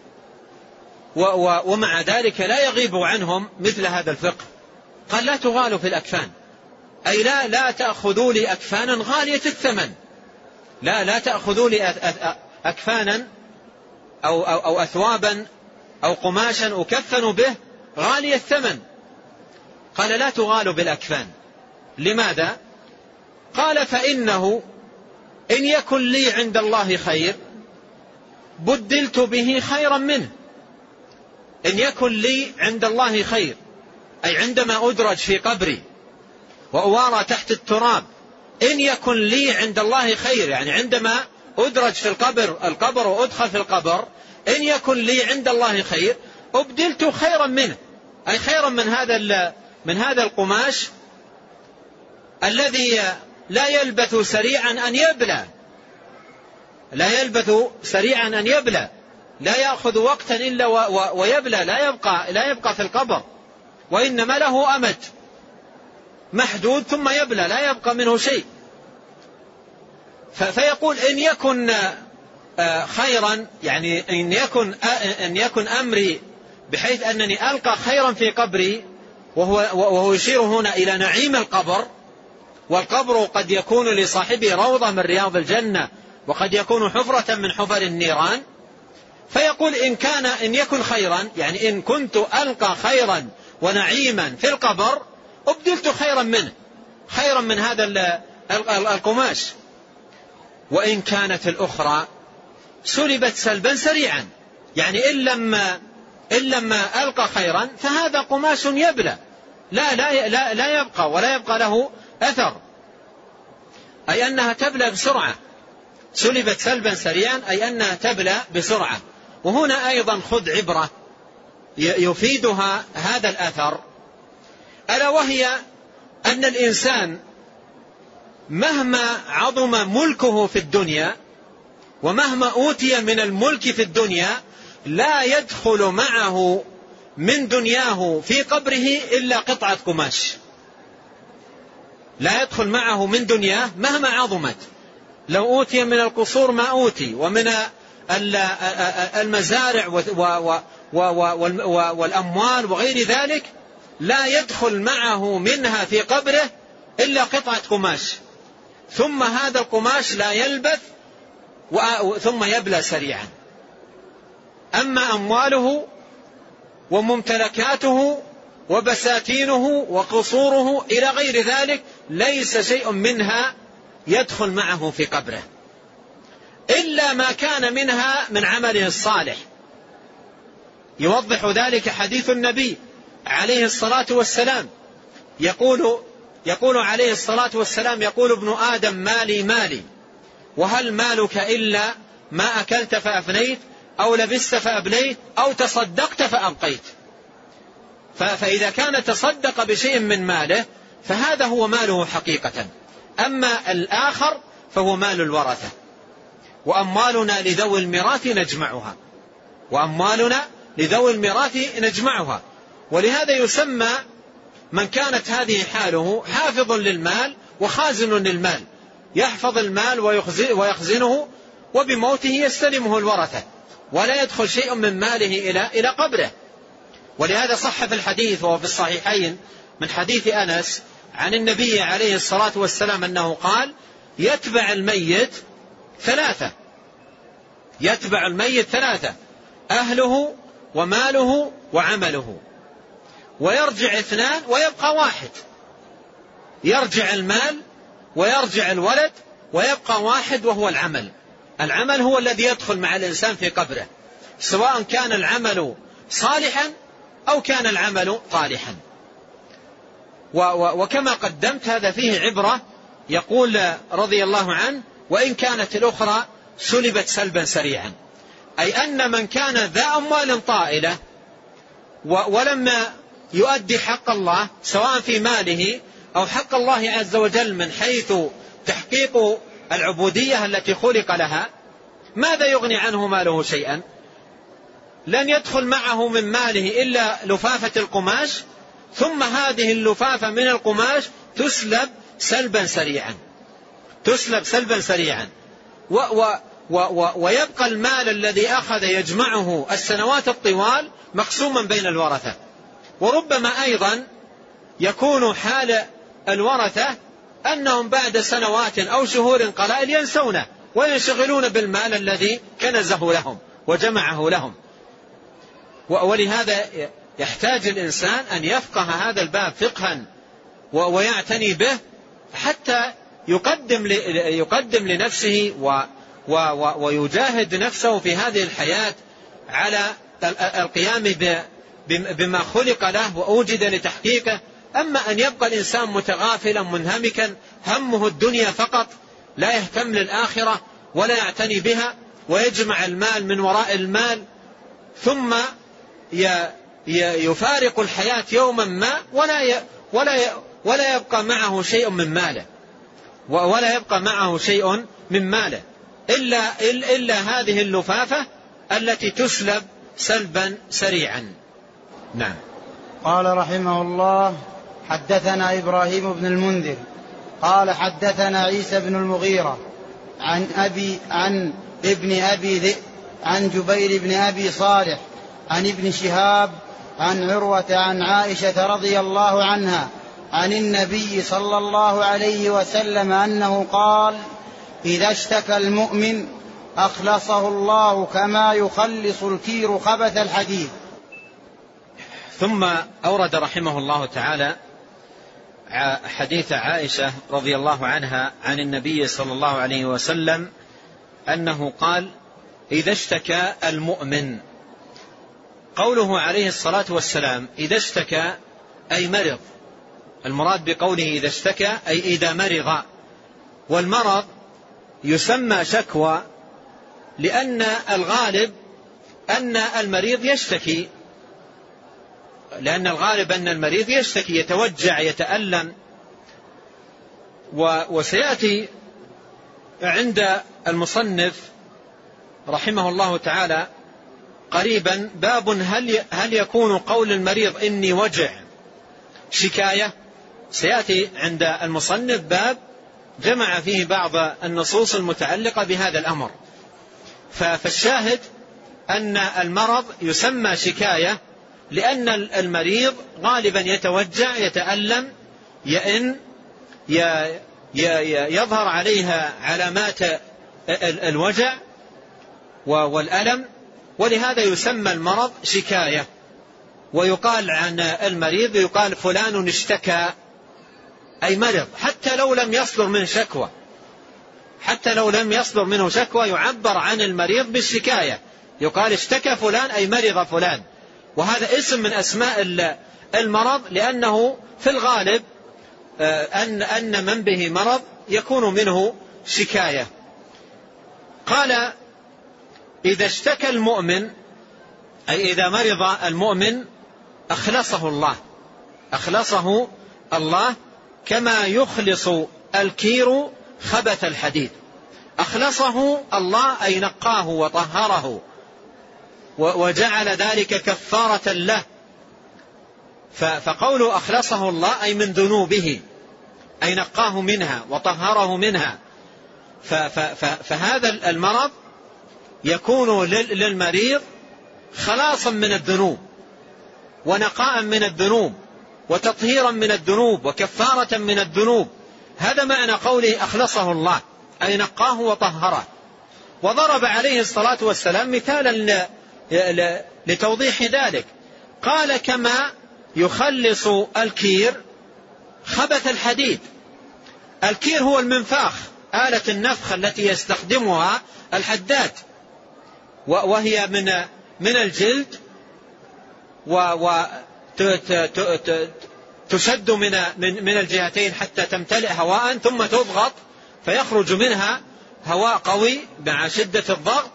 ومع ذلك لا يغيب عنهم مثل هذا الفقه. قال لا تغالوا في الأكفان، أي لا لا تأخذوا لي أكفانا غالية الثمن لا لا تأخذوا لي أكفانا أو, أو, أو أثوابا أو قماشا أكفن به غالي الثمن. قال لا تغالوا بالأكفان. لماذا؟ قال فإنه إن يكن لي عند الله خير بدلت به خيرا منه. إن يكن لي عند الله خير، أي عندما أدرج في قبري وأوارى تحت التراب، إن يكن لي عند الله خير، يعني عندما أدرج في القبر القبر وأدخل في القبر، إن يكن لي عند الله خير أبدلت خيرا منه، أي خيرا من هذا من هذا القماش الذي لا يلبث سريعا أن يبلى، لا يلبث سريعا أن يبلى، لا يأخذ وقتا إلا ويبلى، لا يبقى لا يبقى في القبر، وإنما له أمد محدود ثم يبلى، لا يبقى منه شيء. فيقول إن يكن خيرا، يعني إن يكن إن يكن أمري بحيث أنني ألقى خيرا في قبري، وهو وهو يشير هنا إلى نعيم القبر، والقبر قد يكون لصاحبه روضة من رياض الجنة، وقد يكون حفرة من حفر النيران. فيقول إن كان إن يكن خيرا، يعني إن كنت ألقى خيرا ونعيما في القبر أبدلت خيرا منه، خيرا من هذا القماش. وإن كانت الأخرى سلبت سلبا سريعا، يعني إن لما إن لما ألقى خيرا فهذا قماش يبلى، لا لا لا لا يبقى ولا يبقى له أثر، أي أنها تبلى بسرعة. سلبت سلبا سريعا أي أنها تبلى بسرعة. وهنا أيضا خذ عبرة يفيدها هذا الأثر، ألا وهي أن الإنسان مهما عظم ملكه في الدنيا ومهما أوتي من الملك في الدنيا لا يدخل معه من دنياه في قبره إلا قطعة قماش، لا يدخل معه من دنياه مهما عظمت، لو أوتي من القصور ما أوتي ومن المزارع والأموال وغير ذلك، لا يدخل معه منها في قبره إلا قطعة قماش، ثم هذا القماش لا يلبث ثم يبلى سريعا. أما أمواله وممتلكاته وبساتينه وقصوره إلى غير ذلك ليس شيء منها يدخل معه في قبره إلا ما كان منها من عمله الصالح. يوضح ذلك حديث النبي عليه الصلاة والسلام، يقول يقول عليه الصلاة والسلام: يقول ابن آدم مالي مالي، وهل مالك إلا ما أكلت فأفنيت أو لبست فأبليت أو تصدقت فأبقيت. فإذا كان تصدق بشيء من ماله فهذا هو ماله حقيقة، أما الآخر فهو مال الورثة. وأموالنا لذوي الميراث نجمعها، وأموالنا لذوي الميراث نجمعها. ولهذا يسمى من كانت هذه حاله حافظ للمال وخازن للمال، يحفظ المال ويخزنه، وبموته يستلمه الورثة ولا يدخل شيء من ماله إلى إلى قبره. ولهذا صح في الحديث وهو في الصحيحين من حديث أنس عن النبي عليه الصلاة والسلام أنه قال: يتبع الميت ثلاثة، يتبع الميت ثلاثة: أهله وماله وعمله، ويرجع اثنان ويبقى واحد. يرجع المال ويرجع الولد ويبقى واحد وهو العمل. العمل هو الذي يدخل مع الإنسان في قبره، سواء كان العمل صالحا أو كان العمل طالحا. وكما قدمت هذا فيه عبرة. يقول رضي الله عنه: وإن كانت الأخرى سلبت سلبا سريعا، أي أن من كان ذا أموال طائلة ولم يؤدي حق الله سواء في ماله أو حق الله عز وجل من حيث تحقيق العبودية التي خلق لها، ماذا يغني عنه ماله شيئا؟ لن يدخل معه من ماله إلا لفافة القماش، ثم هذه اللفافة من القماش تسلب سلبا سريعا، تسلب سلبا سريعا و و و و ويبقى المال الذي أخذ يجمعه السنوات الطوال مقسوما بين الورثة. وربما أيضا يكون حال الورثة أنهم بعد سنوات أو شهور قلائل ينسونه وينشغلون بالمال الذي كنزه لهم وجمعه لهم. ولهذا يحتاج الإنسان أن يفقه هذا الباب فقها ويعتني به حتى يقدم يقدم لنفسه ويجاهد نفسه في هذه الحياة على القيام بما خلق له وأوجد لتحقيقه. أما أن يبقى الإنسان متغافلا منهمكا همه الدنيا فقط، لا يهتم للآخرة ولا يعتني بها، ويجمع المال من وراء المال، ثم يفارق الحياة يوما ما ولا ولا ولا يبقى معه شيء من ماله ولا يبقى معه شيء من ماله إلا إلا هذه اللفافة التي تسلب سلبا سريعا. نعم. قال رحمه الله: حدثنا إبراهيم بن المنذر قال حدثنا عيسى بن المغيرة عن أبي عن ابن أبي ذئب عن جبير بن أبي صالح عن ابن شهاب عن عروة عن عائشة رضي الله عنها عن النبي صلى الله عليه وسلم أنه قال: إذا اشتكى المؤمن أخلصه الله كما يخلص الكير خبث الحديد. ثم أورد رحمه الله تعالى حديث عائشة رضي الله عنها عن النبي صلى الله عليه وسلم أنه قال: إذا اشتكى المؤمن. قوله عليه الصلاة والسلام إذا اشتكى أي مرض، المراد بقوله إذا اشتكى أي إذا مرض. والمرض يسمى شكوى لأن الغالب أن المريض يشتكي، لأن الغالب أن المريض يشتكي يتوجع يتألم. وسيأتي عند المصنف رحمه الله تعالى قريبا باب هل هل يكون قول المريض إني وجع شكاية. سيأتي عند المصنف باب جمع فيه بعض النصوص المتعلقة بهذا الأمر. فالشاهد أن المرض يسمى شكاية لأن المريض غالبا يتوجع يتألم يئن يظهر عليها علامات الوجع والألم، ولهذا يسمى المرض شكاية. ويقال عن المريض يقال فلان اشتكى أي مرض، حتى لو لم يصدر من شكوى حتى لو لم يصدر منه شكوى يعبر عن المريض بالشكاية، يقال اشتكى فلان أي مرض فلان. وهذا اسم من أسماء المرض لأنه في الغالب أن أن من به مرض يكون منه شكاية. قال: إذا اشتكى المؤمن أي إذا مرض المؤمن أخلصه الله أخلصه الله كما يخلص الكير خبث الحديد. أخلصه الله أي نقاه وطهره وجعل ذلك كفارة له. فقوله أخلصه الله أي من ذنوبه، أي نقاه منها وطهره منها. فهذا المرض يكون للمريض خلاصا من الذنوب ونقاء من الذنوب وتطهيرا من الذنوب وكفارة من الذنوب. هذا معنى قوله أخلصه الله أي نقاه وطهره. وضرب عليه الصلاة والسلام مثالا لتوضيح ذلك، قال: كما يخلص الكير خبث الحديد. الكير هو المنفاخ، آلة النفخ التي يستخدمها الحداد، وهي من من الجلد وتشد من من الجهتين حتى تمتلئ هواء ثم تضغط فيخرج منها هواء قوي مع شدة الضغط،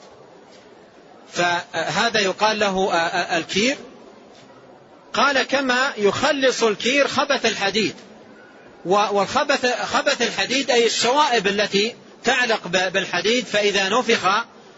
فهذا يقال له الكير. قال: كما يخلص الكير خبث الحديد. والخبث خبث الحديد أي الشوائب التي تعلق بالحديد، فإذا نفخ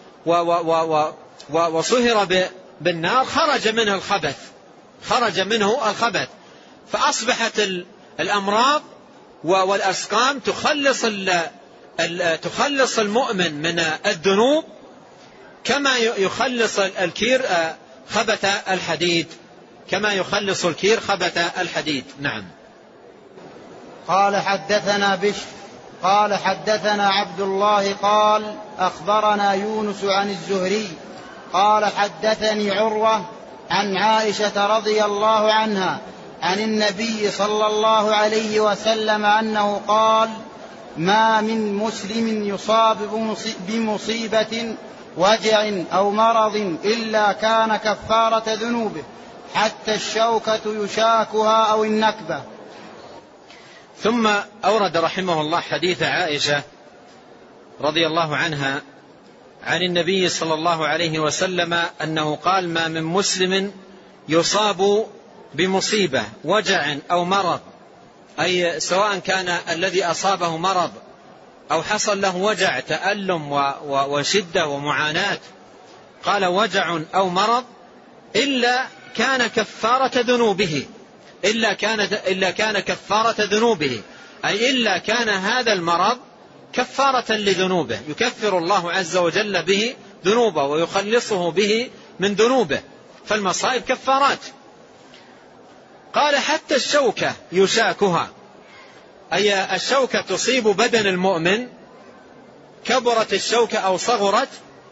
وصهر بالنار خرج منه الخبث خرج منه الخبث فأصبحت الأمراض والأسقام تخلص تخلص المؤمن من الذنوب كما يخلص الكير خبث الحديد كما يخلص الكير خبث الحديد. نعم. قال: حدثنا بشر قال حدثنا عبد الله قال أخبرنا يونس عن الزهري قال حدثني عروة عن عائشة رضي الله عنها عن النبي صلى الله عليه وسلم أنه قال ما من مسلم يصاب بمصيبة وجع أو مرض إلا كان كفارة ذنوبه حتى الشوكة يشاكها أو النكبة. ثم أورد رحمه الله حديث عائشة رضي الله عنها عن النبي صلى الله عليه وسلم أنه قال ما من مسلم يصاب بمصيبة وجع أو مرض، أي سواء كان الذي أصابه مرض أو حصل له وجع تألم وشدة ومعاناة، قال وجع أو مرض إلا كان كفارة ذنوبه، إلا كان, إلا كان كفارة ذنوبه، أي إلا كان هذا المرض كفارة لذنوبه، يكفر الله عز وجل به ذنوبه ويخلصه به من ذنوبه، فالمصائب كفارات. قال حتى الشوكة يشاكها، أي الشوكة تصيب بدن المؤمن، كبرت الشوكة أو صغرت،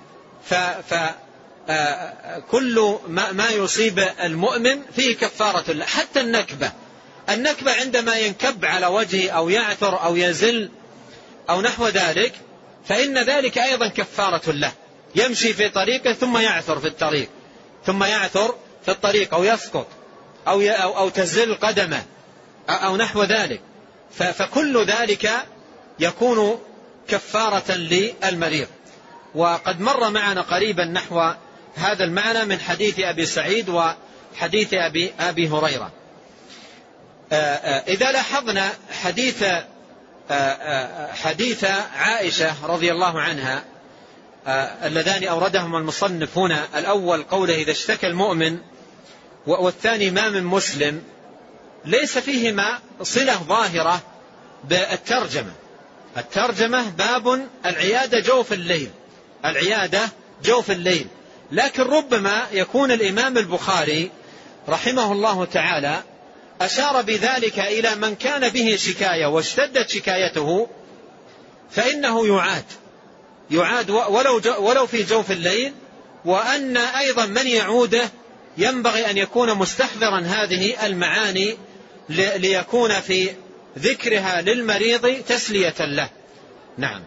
فكل ما يصيب المؤمن فيه كفارة له. حتى النكبة، النكبة عندما ينكب على وجهه أو يعثر أو يزل أو نحو ذلك، فإن ذلك أيضا كفارة له. يمشي في طريقه ثم يعثر في الطريق، ثم يعثر في الطريق أو يسقط أو, أو, أو تزل قدمه أو نحو ذلك، فكل ذلك يكون كفارة للمريض. وقد مر معنا قريبا نحو هذا المعنى من حديث أبي سعيد وحديث أبي, أبي هريرة. إذا لاحظنا حديث حديث عائشة رضي الله عنها اللذان أوردهما المصنف هنا، الأول قوله إذا اشتكى المؤمن، والثاني ما من مسلم، ليس فيهما صلة ظاهرة بالترجمة. الترجمة باب العيادة جوف الليل، العيادة جوف الليل، لكن ربما يكون الإمام البخاري رحمه الله تعالى أشار بذلك إلى من كان به شكاية واشتدت شكايته فإنه يعاد يعاد ولو, ولو في جوف الليل، وأن أيضا من يعوده ينبغي أن يكون مستحضرا هذه المعاني ليكون في ذكرها للمريض تسلية له. نعم.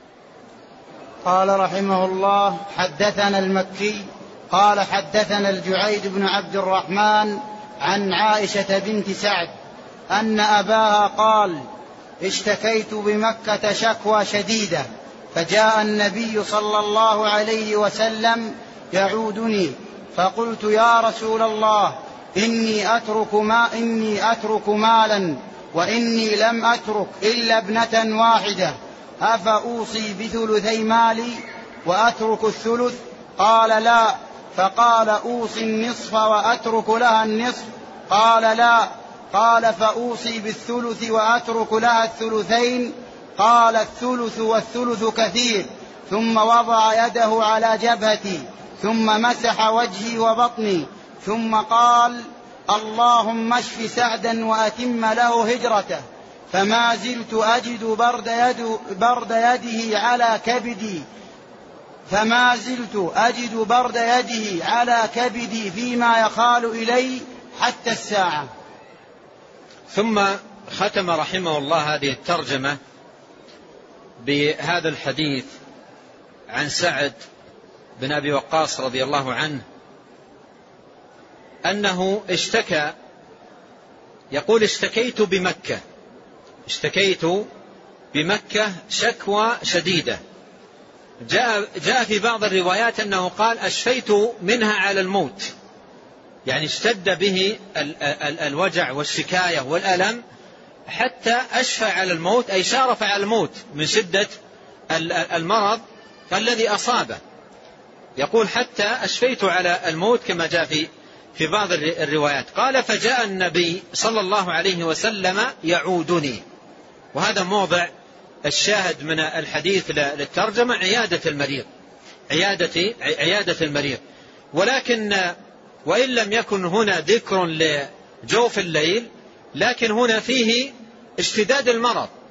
قال رحمه الله حدثنا المكي قال حدثنا الجعيد بن عبد الرحمن عن عائشة بنت سعد أن أباها قال اشتكيت بمكة شكوى شديدة، فجاء النبي صلى الله عليه وسلم يعودني، فقلت يا رسول الله إني أترك, ما إني أترك مالا وإني لم أترك إلا ابنة واحدة، أفأوصي بثلثي مالي وأترك الثلث؟ قال لا. فقال أوصي النصف وأترك لها النصف؟ قال لا. قال فأوصي بالثلث وأترك لها الثلثين؟ قال الثلث والثلث كثير. ثم وضع يده على جبهتي ثم مسح وجهي وبطني ثم قال اللهم اشف سعدا وأتم له هجرته، فما زلت أجد برد, يد برد يده على كبدي فما زلت أجد برد يده على كبدي فيما يخال إلي حتى الساعة. ثم ختم رحمه الله هذه الترجمة بهذا الحديث عن سعد بن أبي وقاص رضي الله عنه أنه اشتكى، يقول اشتكيت بمكة اشتكيت بمكة شكوى شديدة. جاء, جاء في بعض الروايات أنه قال أشفيت منها على الموت، يعني اشتد به ال ال الوجع والشكاية والألم حتى أشفى على الموت، أي شارف على الموت من شدة المرض الذي أصابه. يقول حتى أشفيت على الموت كما جاء في في بعض الروايات. قال فجاء النبي صلى الله عليه وسلم يعودني، وهذا موضع الشاهد من الحديث للترجمة، عيادة المريض عيادة, عيادة المريض. ولكن وإن لم يكن هنا ذكر لجوف الليل، لكن هنا فيه اشتداد المرض،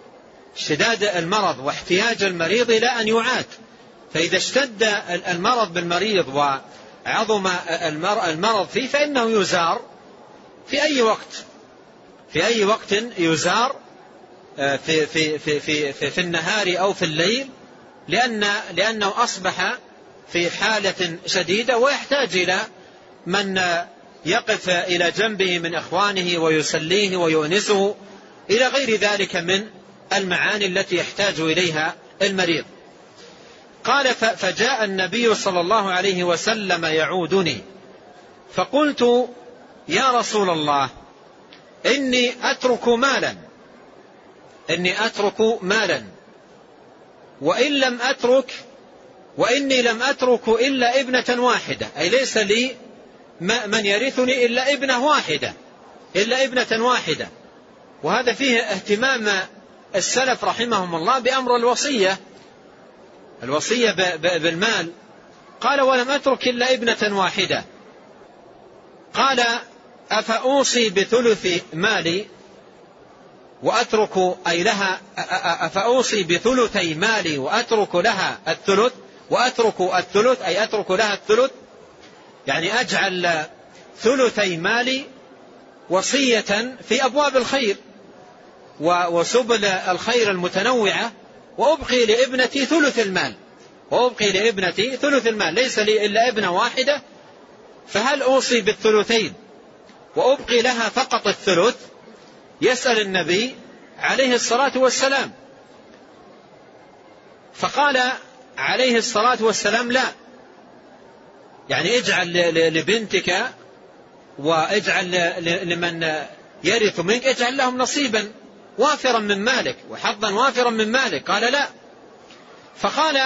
اشتداد المرض واحتياج المريض إلى أن يعاد. فإذا اشتد المرض بالمريض وعظم المرض فيه فإنه يزار في أي وقت، في أي وقت يزار في, في, في, في, في, في النهار أو في الليل، لأن لأنه أصبح في حالة شديدة ويحتاج إلى من يقف إلى جنبه من إخوانه ويسليه ويؤنسه إلى غير ذلك من المعاني التي يحتاج إليها المريض. قال فجاء النبي صلى الله عليه وسلم يعودني فقلت يا رسول الله إني أترك مالا إني أترك مالا وإن لم أترك وإني لم أترك إلا ابنة واحدة، أي ليس لي من يرثني إلا ابنة واحدة إلا ابنة واحدة. وهذا فيه اهتمام السلف رحمهم الله بأمر الوصية الوصية بالمال. قال ولم أترك إلا ابنة واحدة. قال أفأوصي بثلث مالي وأترك أي لها أفأوصي بثلثي مالي وأترك لها الثلث وأترك الثلث أي أترك لها الثلث، يعني أجعل ثلثي مالي وصية في أبواب الخير وسبل الخير المتنوعة، وأبقي لابنتي ثلث المال وأبقي لابنتي ثلث المال ليس لي إلا ابنة واحدة، فهل أوصي بالثلثين وأبقي لها فقط الثلث؟ يسأل النبي عليه الصلاة والسلام. فقال عليه الصلاة والسلام لا، يعني اجعل لبنتك واجعل لمن يرث منك اجعل لهم نصيبا وافرا من مالك وحظا وافرا من مالك. قال لا. فقال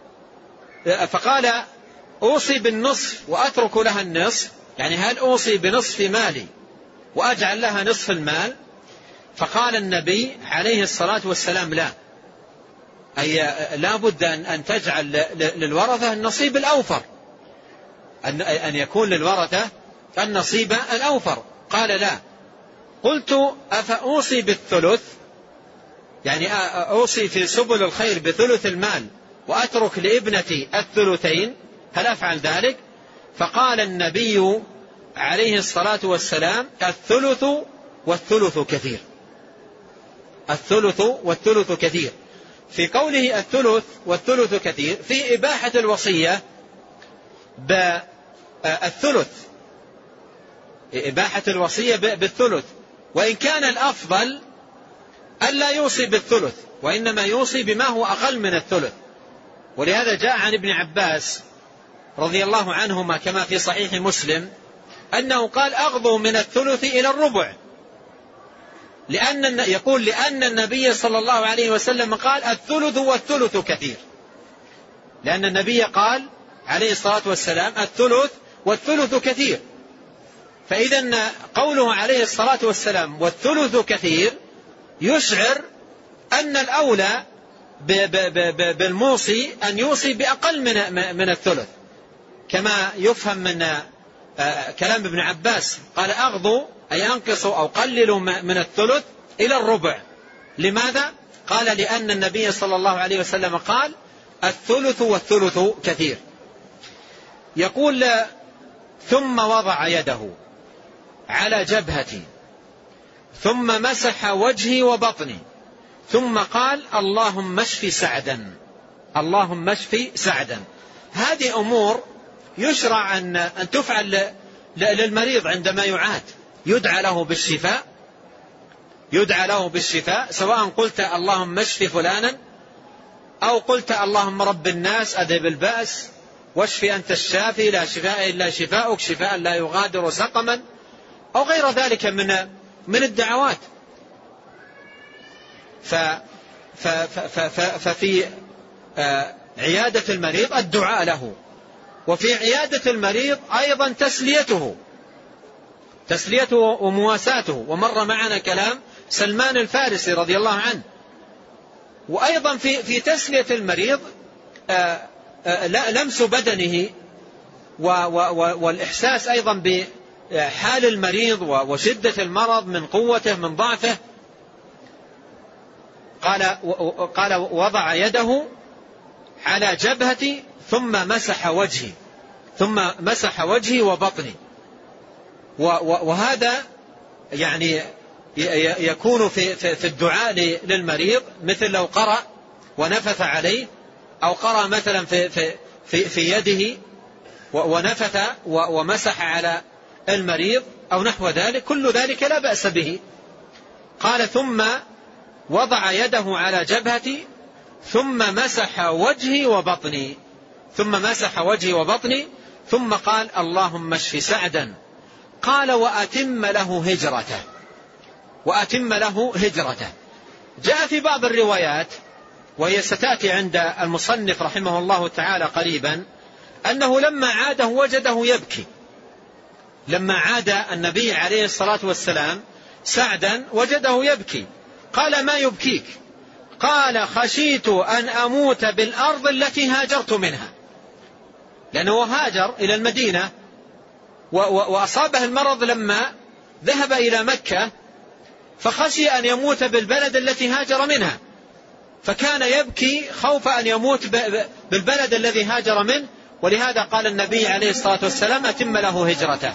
فقال أوصي بالنصف وأترك لها النصف، يعني هل أوصي بنصف مالي وأجعل لها نصف المال؟ فقال النبي عليه الصلاة والسلام لا، أي لا بد أن تجعل للورثة النصيب الأوفر، أن يكون للورثة النصيب الأوفر. قال لا. قلت أفأوصي بالثلث، يعني أوصي في سبل الخير بثلث المال وأترك لابنتي الثلثين، هل أفعل ذلك؟ فقال النبي عليه الصلاة والسلام الثلث والثلث كثير الثلث والثلث كثير. في قوله الثلث والثلث كثير في إباحة الوصية بالثلث، إباحة الوصية بالثلث، وإن كان الأفضل ألا يوصي بالثلث وإنما يوصي بما هو أقل من الثلث. ولهذا جاء عن ابن عباس رضي الله عنهما كما في صحيح مسلم أنه قال أغضوا من الثلث إلى الربع، لأن يقول لأن النبي صلى الله عليه وسلم قال الثلث والثلث كثير، لأن النبي قال عليه الصلاة والسلام الثلث والثلث كثير. فإذا قوله عليه الصلاة والسلام والثلث كثير يشعر أن الأولى بالموصي أن يوصي بأقل من الثلث، كما يفهم من كلام ابن عباس قال أغضوا أي أنقصوا أو قللوا من الثلث إلى الربع. لماذا؟ قال لأن النبي صلى الله عليه وسلم قال الثلث والثلث كثير. يقول ثم وضع يده على جبهتي ثم مسح وجهي وبطني ثم قال اللهم اشف سعدا اللهم اشف سعدا. هذه أمور يشرع أن, أن تفعل للمريض عندما يعاد، يدعى له بالشفاء يدعى له بالشفاء سواء قلت اللهم اشف فلانا أو قلت اللهم رب الناس أذهب البأس واشف أنت الشافي لا شفاء إلا شفاؤك شفاء لا يغادر سقما أو غير ذلك من من الدعوات. ف ف ف ف ففي عيادة المريض الدعاء له، وفي عيادة المريض أيضا تسليته تسليته ومواساته. ومر معنا كلام سلمان الفارسي رضي الله عنه. وأيضا في في تسلية المريض لمس بدنه والإحساس أيضا بحال المريض وشدة المرض من قوته من ضعفه. قال قال وضع يده على جبهتي ثم مسح وجهي ثم مسح وجهي وبطني. وهذا يعني يكون في في الدعاء للمريض، مثل لو قرأ ونفث عليه، أو قرأ مثلا في في في, في يده ونفث ومسح على المريض أو نحو ذلك، كل ذلك لا بأس به. قال ثم وضع يده على جبهتي ثم مسح وجهي وبطني ثم مسح وجهي وبطني ثم قال اللهم اشف سعدا. قال وأتم له هجرته وأتم له هجرته. جاء في بعض الروايات وهي ستأتي عند المصنف رحمه الله تعالى قريبا أنه لما عاده وجده يبكي. لما عاد النبي عليه الصلاة والسلام سعدا وجده يبكي. قال ما يبكيك؟ قال خشيت أن أموت بالأرض التي هاجرت منها، لأنه هاجر إلى المدينة وأصابه المرض لما ذهب إلى مكة، فخشي أن يموت بالبلد التي هاجر منها، فكان يبكي خوف أن يموت بالبلد الذي هاجر منه. ولهذا قال النبي عليه الصلاة والسلام أتم له هجرته.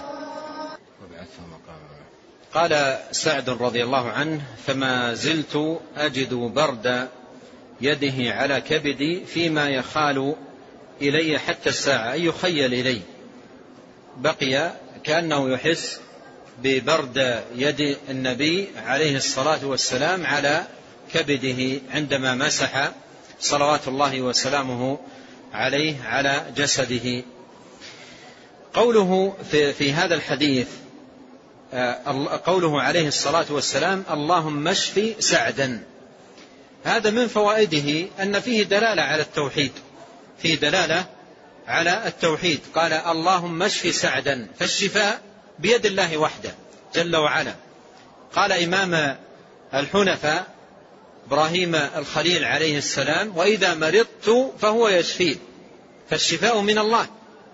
قال سعد رضي الله عنه فما زلت أجد برد يده على كبدي فيما يخال إلي حتى الساعة، أي يخيل إلي. بقي كأنه يحس ببرد يد النبي عليه الصلاة والسلام على كبده عندما مسح صلوات الله وسلامه عليه على جسده. قوله في, في هذا الحديث قوله عليه الصلاة والسلام اللهم اشف سعدا، هذا من فوائده أن فيه دلالة على التوحيد، فيه دلالة على التوحيد. قال اللهم اشف سعدا، فالشفاء بيد الله وحده جل وعلا. قال إمام الحنفاء إبراهيم الخليل عليه السلام وإذا مرضت فهو يشفين، فالشفاء من الله.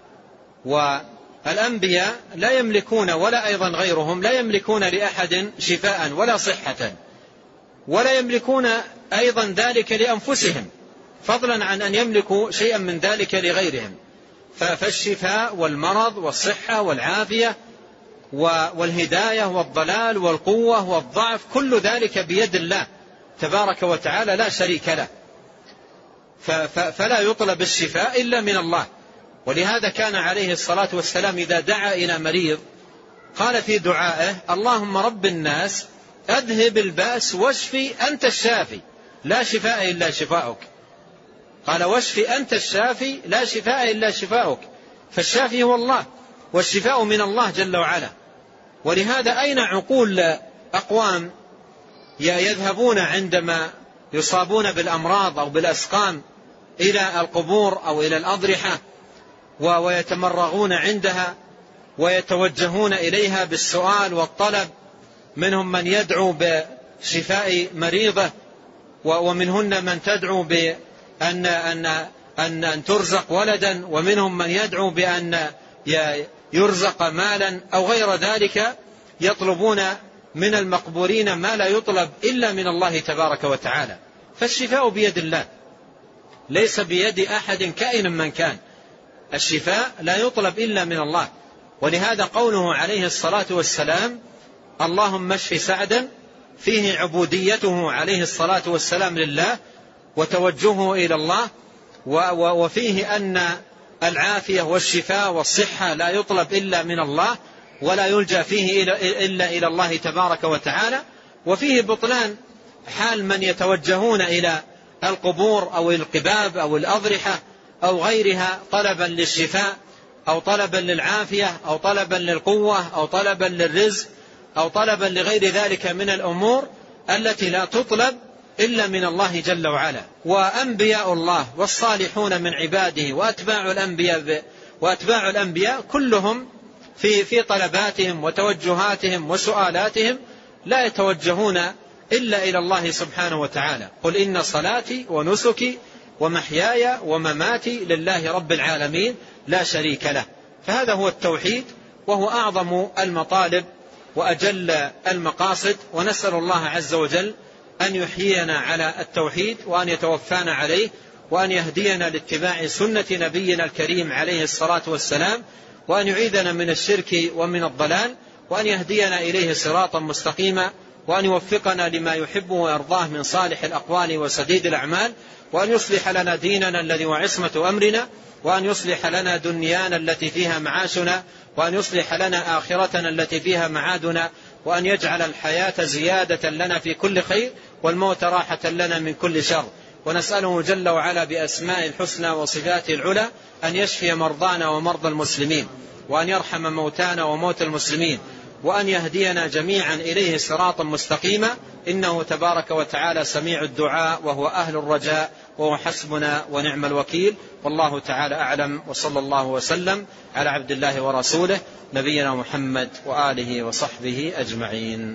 والأنبياء لا يملكون ولا أيضا غيرهم لا يملكون لأحد شفاء ولا صحة، ولا يملكون أيضا ذلك لأنفسهم، فضلا عن أن يملكوا شيئا من ذلك لغيرهم. فالشفاء والمرض والصحة والعافية والهداية والضلال والقوة والضعف كل ذلك بيد الله تبارك وتعالى لا شريك له، فلا يطلب الشفاء إلا من الله. ولهذا كان عليه الصلاة والسلام إذا دعا إلى مريض قال في دعائه اللهم رب الناس أذهب البأس واشفي أنت الشافي لا شفاء إلا شفاؤك. قال واشفي أنت الشافي لا شفاء إلا شفاؤك، فالشافي هو الله والشفاء من الله جل وعلا. ولهذا أين عقول أقوام يذهبون عندما يصابون بالأمراض أو بالأسقام إلى القبور أو إلى الأضرحة ويتمرغون عندها ويتوجهون إليها بالسؤال والطلب. منهم من يدعو بشفاء مريضة، ومنهن من تدعو بأن أن أن أن ترزق ولدا، ومنهم من يدعو بأن يرزق مالا أو غير ذلك، يطلبون من المقبورين ما لا يطلب إلا من الله تبارك وتعالى. فالشفاء بيد الله ليس بيد أحد كائن من كان، الشفاء لا يطلب إلا من الله. ولهذا قوله عليه الصلاة والسلام اللهم اشف سعدا فيه عبوديته عليه الصلاة والسلام لله وتوجهه إلى الله، وفيه أن العافية والشفاء والصحة لا يطلب إلا من الله ولا يلجأ فيه إلا إلى الله تبارك وتعالى. وفيه بطلان حال من يتوجهون إلى القبور أو القباب أو الأضرحة أو غيرها طلبا للشفاء أو طلبا للعافية أو طلبا للقوة أو طلبا للرزق أو طلبا لغير ذلك من الأمور التي لا تطلب إلا من الله جل وعلا. وأنبياء الله والصالحون من عباده وأتباع الأنبياء وأتباع الأنبياء كلهم في في طلباتهم وتوجهاتهم وسؤالاتهم لا يتوجهون إلا إلى الله سبحانه وتعالى. قل إن صلاتي ونسكي ومحياي ومماتي لله رب العالمين لا شريك له. فهذا هو التوحيد، وهو أعظم المطالب وأجل المقاصد. ونسأل الله عز وجل أن يحيينا على التوحيد وأن يتوفانا عليه، وأن يهدينا لاتباع سنة نبينا الكريم عليه الصلاة والسلام، وأن يعيذنا من الشرك ومن الضلال، وأن يهدينا إليه صراطا مستقيما، وأن يوفقنا لما يحبه ويرضاه من صالح الأقوال وسديد الأعمال، وأن يصلح لنا ديننا الذي هو عصمة أمرنا، وأن يصلح لنا دنيانا التي فيها معاشنا، وأن يصلح لنا آخرتنا التي فيها معادنا، وأن يجعل الحياة زيادة لنا في كل خير والموت راحة لنا من كل شر. ونسأله جل وعلا بأسماء الحسنى وصفاته العلى أن يشفي مرضانا ومرضى المسلمين، وأن يرحم موتانا وموتى المسلمين، وأن يهدينا جميعا إليه صراطا مستقيما، إنه تبارك وتعالى سميع الدعاء وهو أهل الرجاء وهو حسبنا ونعم الوكيل. والله تعالى أعلم، وصلى الله وسلم على عبد الله ورسوله نبينا محمد وآله وصحبه أجمعين.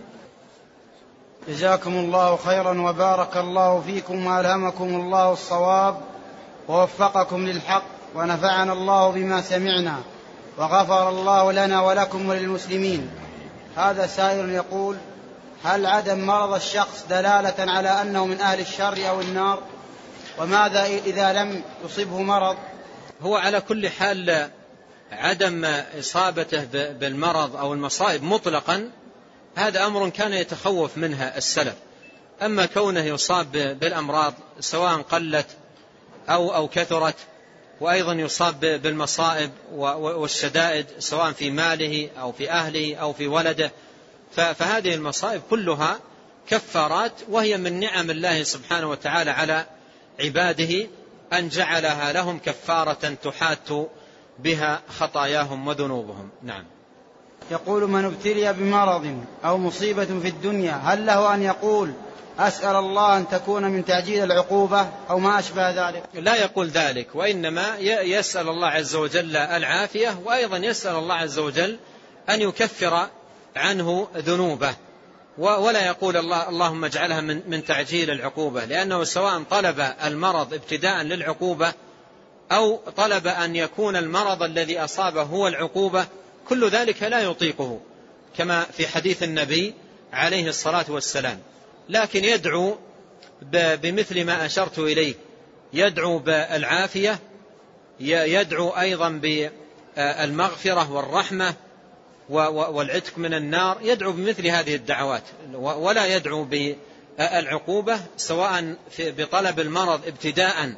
جزاكم الله خيرا وبارك الله فيكم وألهمكم الله الصواب ووفقكم للحق، ونفعنا الله بما سمعنا، وغفر الله لنا ولكم وللمسلمين. هذا سائل يقول: هل عدم مرض الشخص دلالة على أنه من أهل الشر أو النار؟ وماذا إذا لم يصبه مرض؟ هو على كل حال عدم إصابته بالمرض أو المصائب مطلقا هذا أمر كان يتخوف منها السلف. أما كونه يصاب بالأمراض سواء قلت أو أو كثرت، وأيضا يصاب بالمصائب والشدائد سواء في ماله أو في أهله أو في ولده، فهذه المصائب كلها كفارات، وهي من نعم الله سبحانه وتعالى على عباده أن جعلها لهم كفارة تحات بها خطاياهم وذنوبهم. نعم. يقول: من ابتلي بمرض أو مصيبة في الدنيا هل له أن يقول أسأل الله أن تكون من تعجيل العقوبة أو ما أشبه ذلك؟ لا يقول ذلك، وإنما يسأل الله عز وجل العافية، وأيضا يسأل الله عز وجل أن يكفر عنه ذنوبه، ولا يقول الله اللهم اجعلها من, من تعجيل العقوبة، لأنه سواء طلب المرض ابتداء للعقوبة أو طلب أن يكون المرض الذي أصابه هو العقوبة، كل ذلك لا يطيقه، كما في حديث النبي عليه الصلاة والسلام. لكن يدعو بمثل ما أشرت إليه، يدعو بالعافية، يدعو أيضا بالمغفرة والرحمة والعتق من النار، يدعو بمثل هذه الدعوات، ولا يدعو بالعقوبة سواء بطلب المرض ابتداء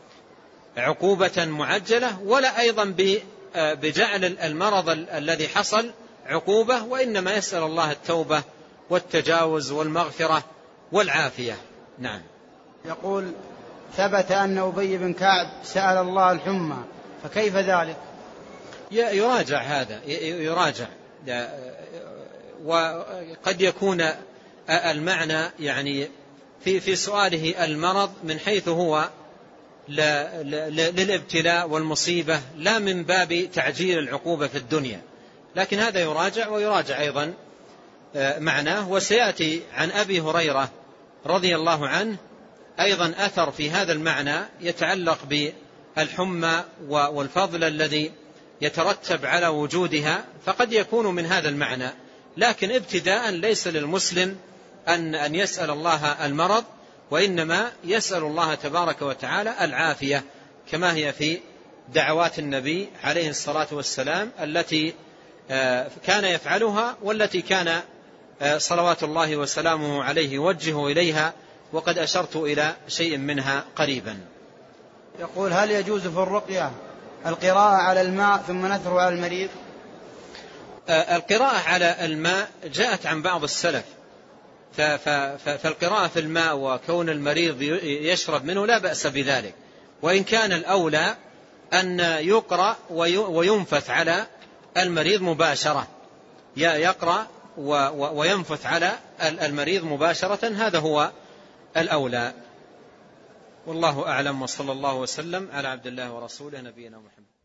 عقوبة معجلة، ولا أيضا بجعل المرض الذي حصل عقوبة، وإنما يسأل الله التوبة والتجاوز والمغفرة والعافية. نعم. يقول: ثبت أن أبي بن كعب سأل الله الحمى، فكيف ذلك؟ يراجع هذا، يراجع، وقد يكون المعنى يعني في في سؤاله المرض من حيث هو للابتلاء والمصيبة، لا من باب تعجيل العقوبة في الدنيا، لكن هذا يراجع، ويراجع أيضا معناه. وسيأتي عن أبي هريرة رضي الله عنه أيضا أثر في هذا المعنى يتعلق بالحمى والفضل الذي يترتب على وجودها، فقد يكون من هذا المعنى، لكن ابتداء ليس للمسلم أن أن يسأل الله المرض، وإنما يسأل الله تبارك وتعالى العافية، كما هي في دعوات النبي عليه الصلاة والسلام التي كان يفعلها، والتي كان صلوات الله وسلامه عليه يوجه إليها، وقد أشرت إلى شيء منها قريبا. يقول: هل يجوز في الرقية القراءة على الماء ثم نثر على المريض؟ القراءة على الماء جاءت عن بعض السلف، فالقراءة في الماء وكون المريض يشرب منه لا بأس بذلك، وإن كان الأولى أن يقرأ وينفث على المريض مباشرة، يقرأ وينفث على المريض مباشرة، هذا هو الأولى. والله أعلم، وصلى الله وسلم على عبد الله ورسوله نبينا محمد.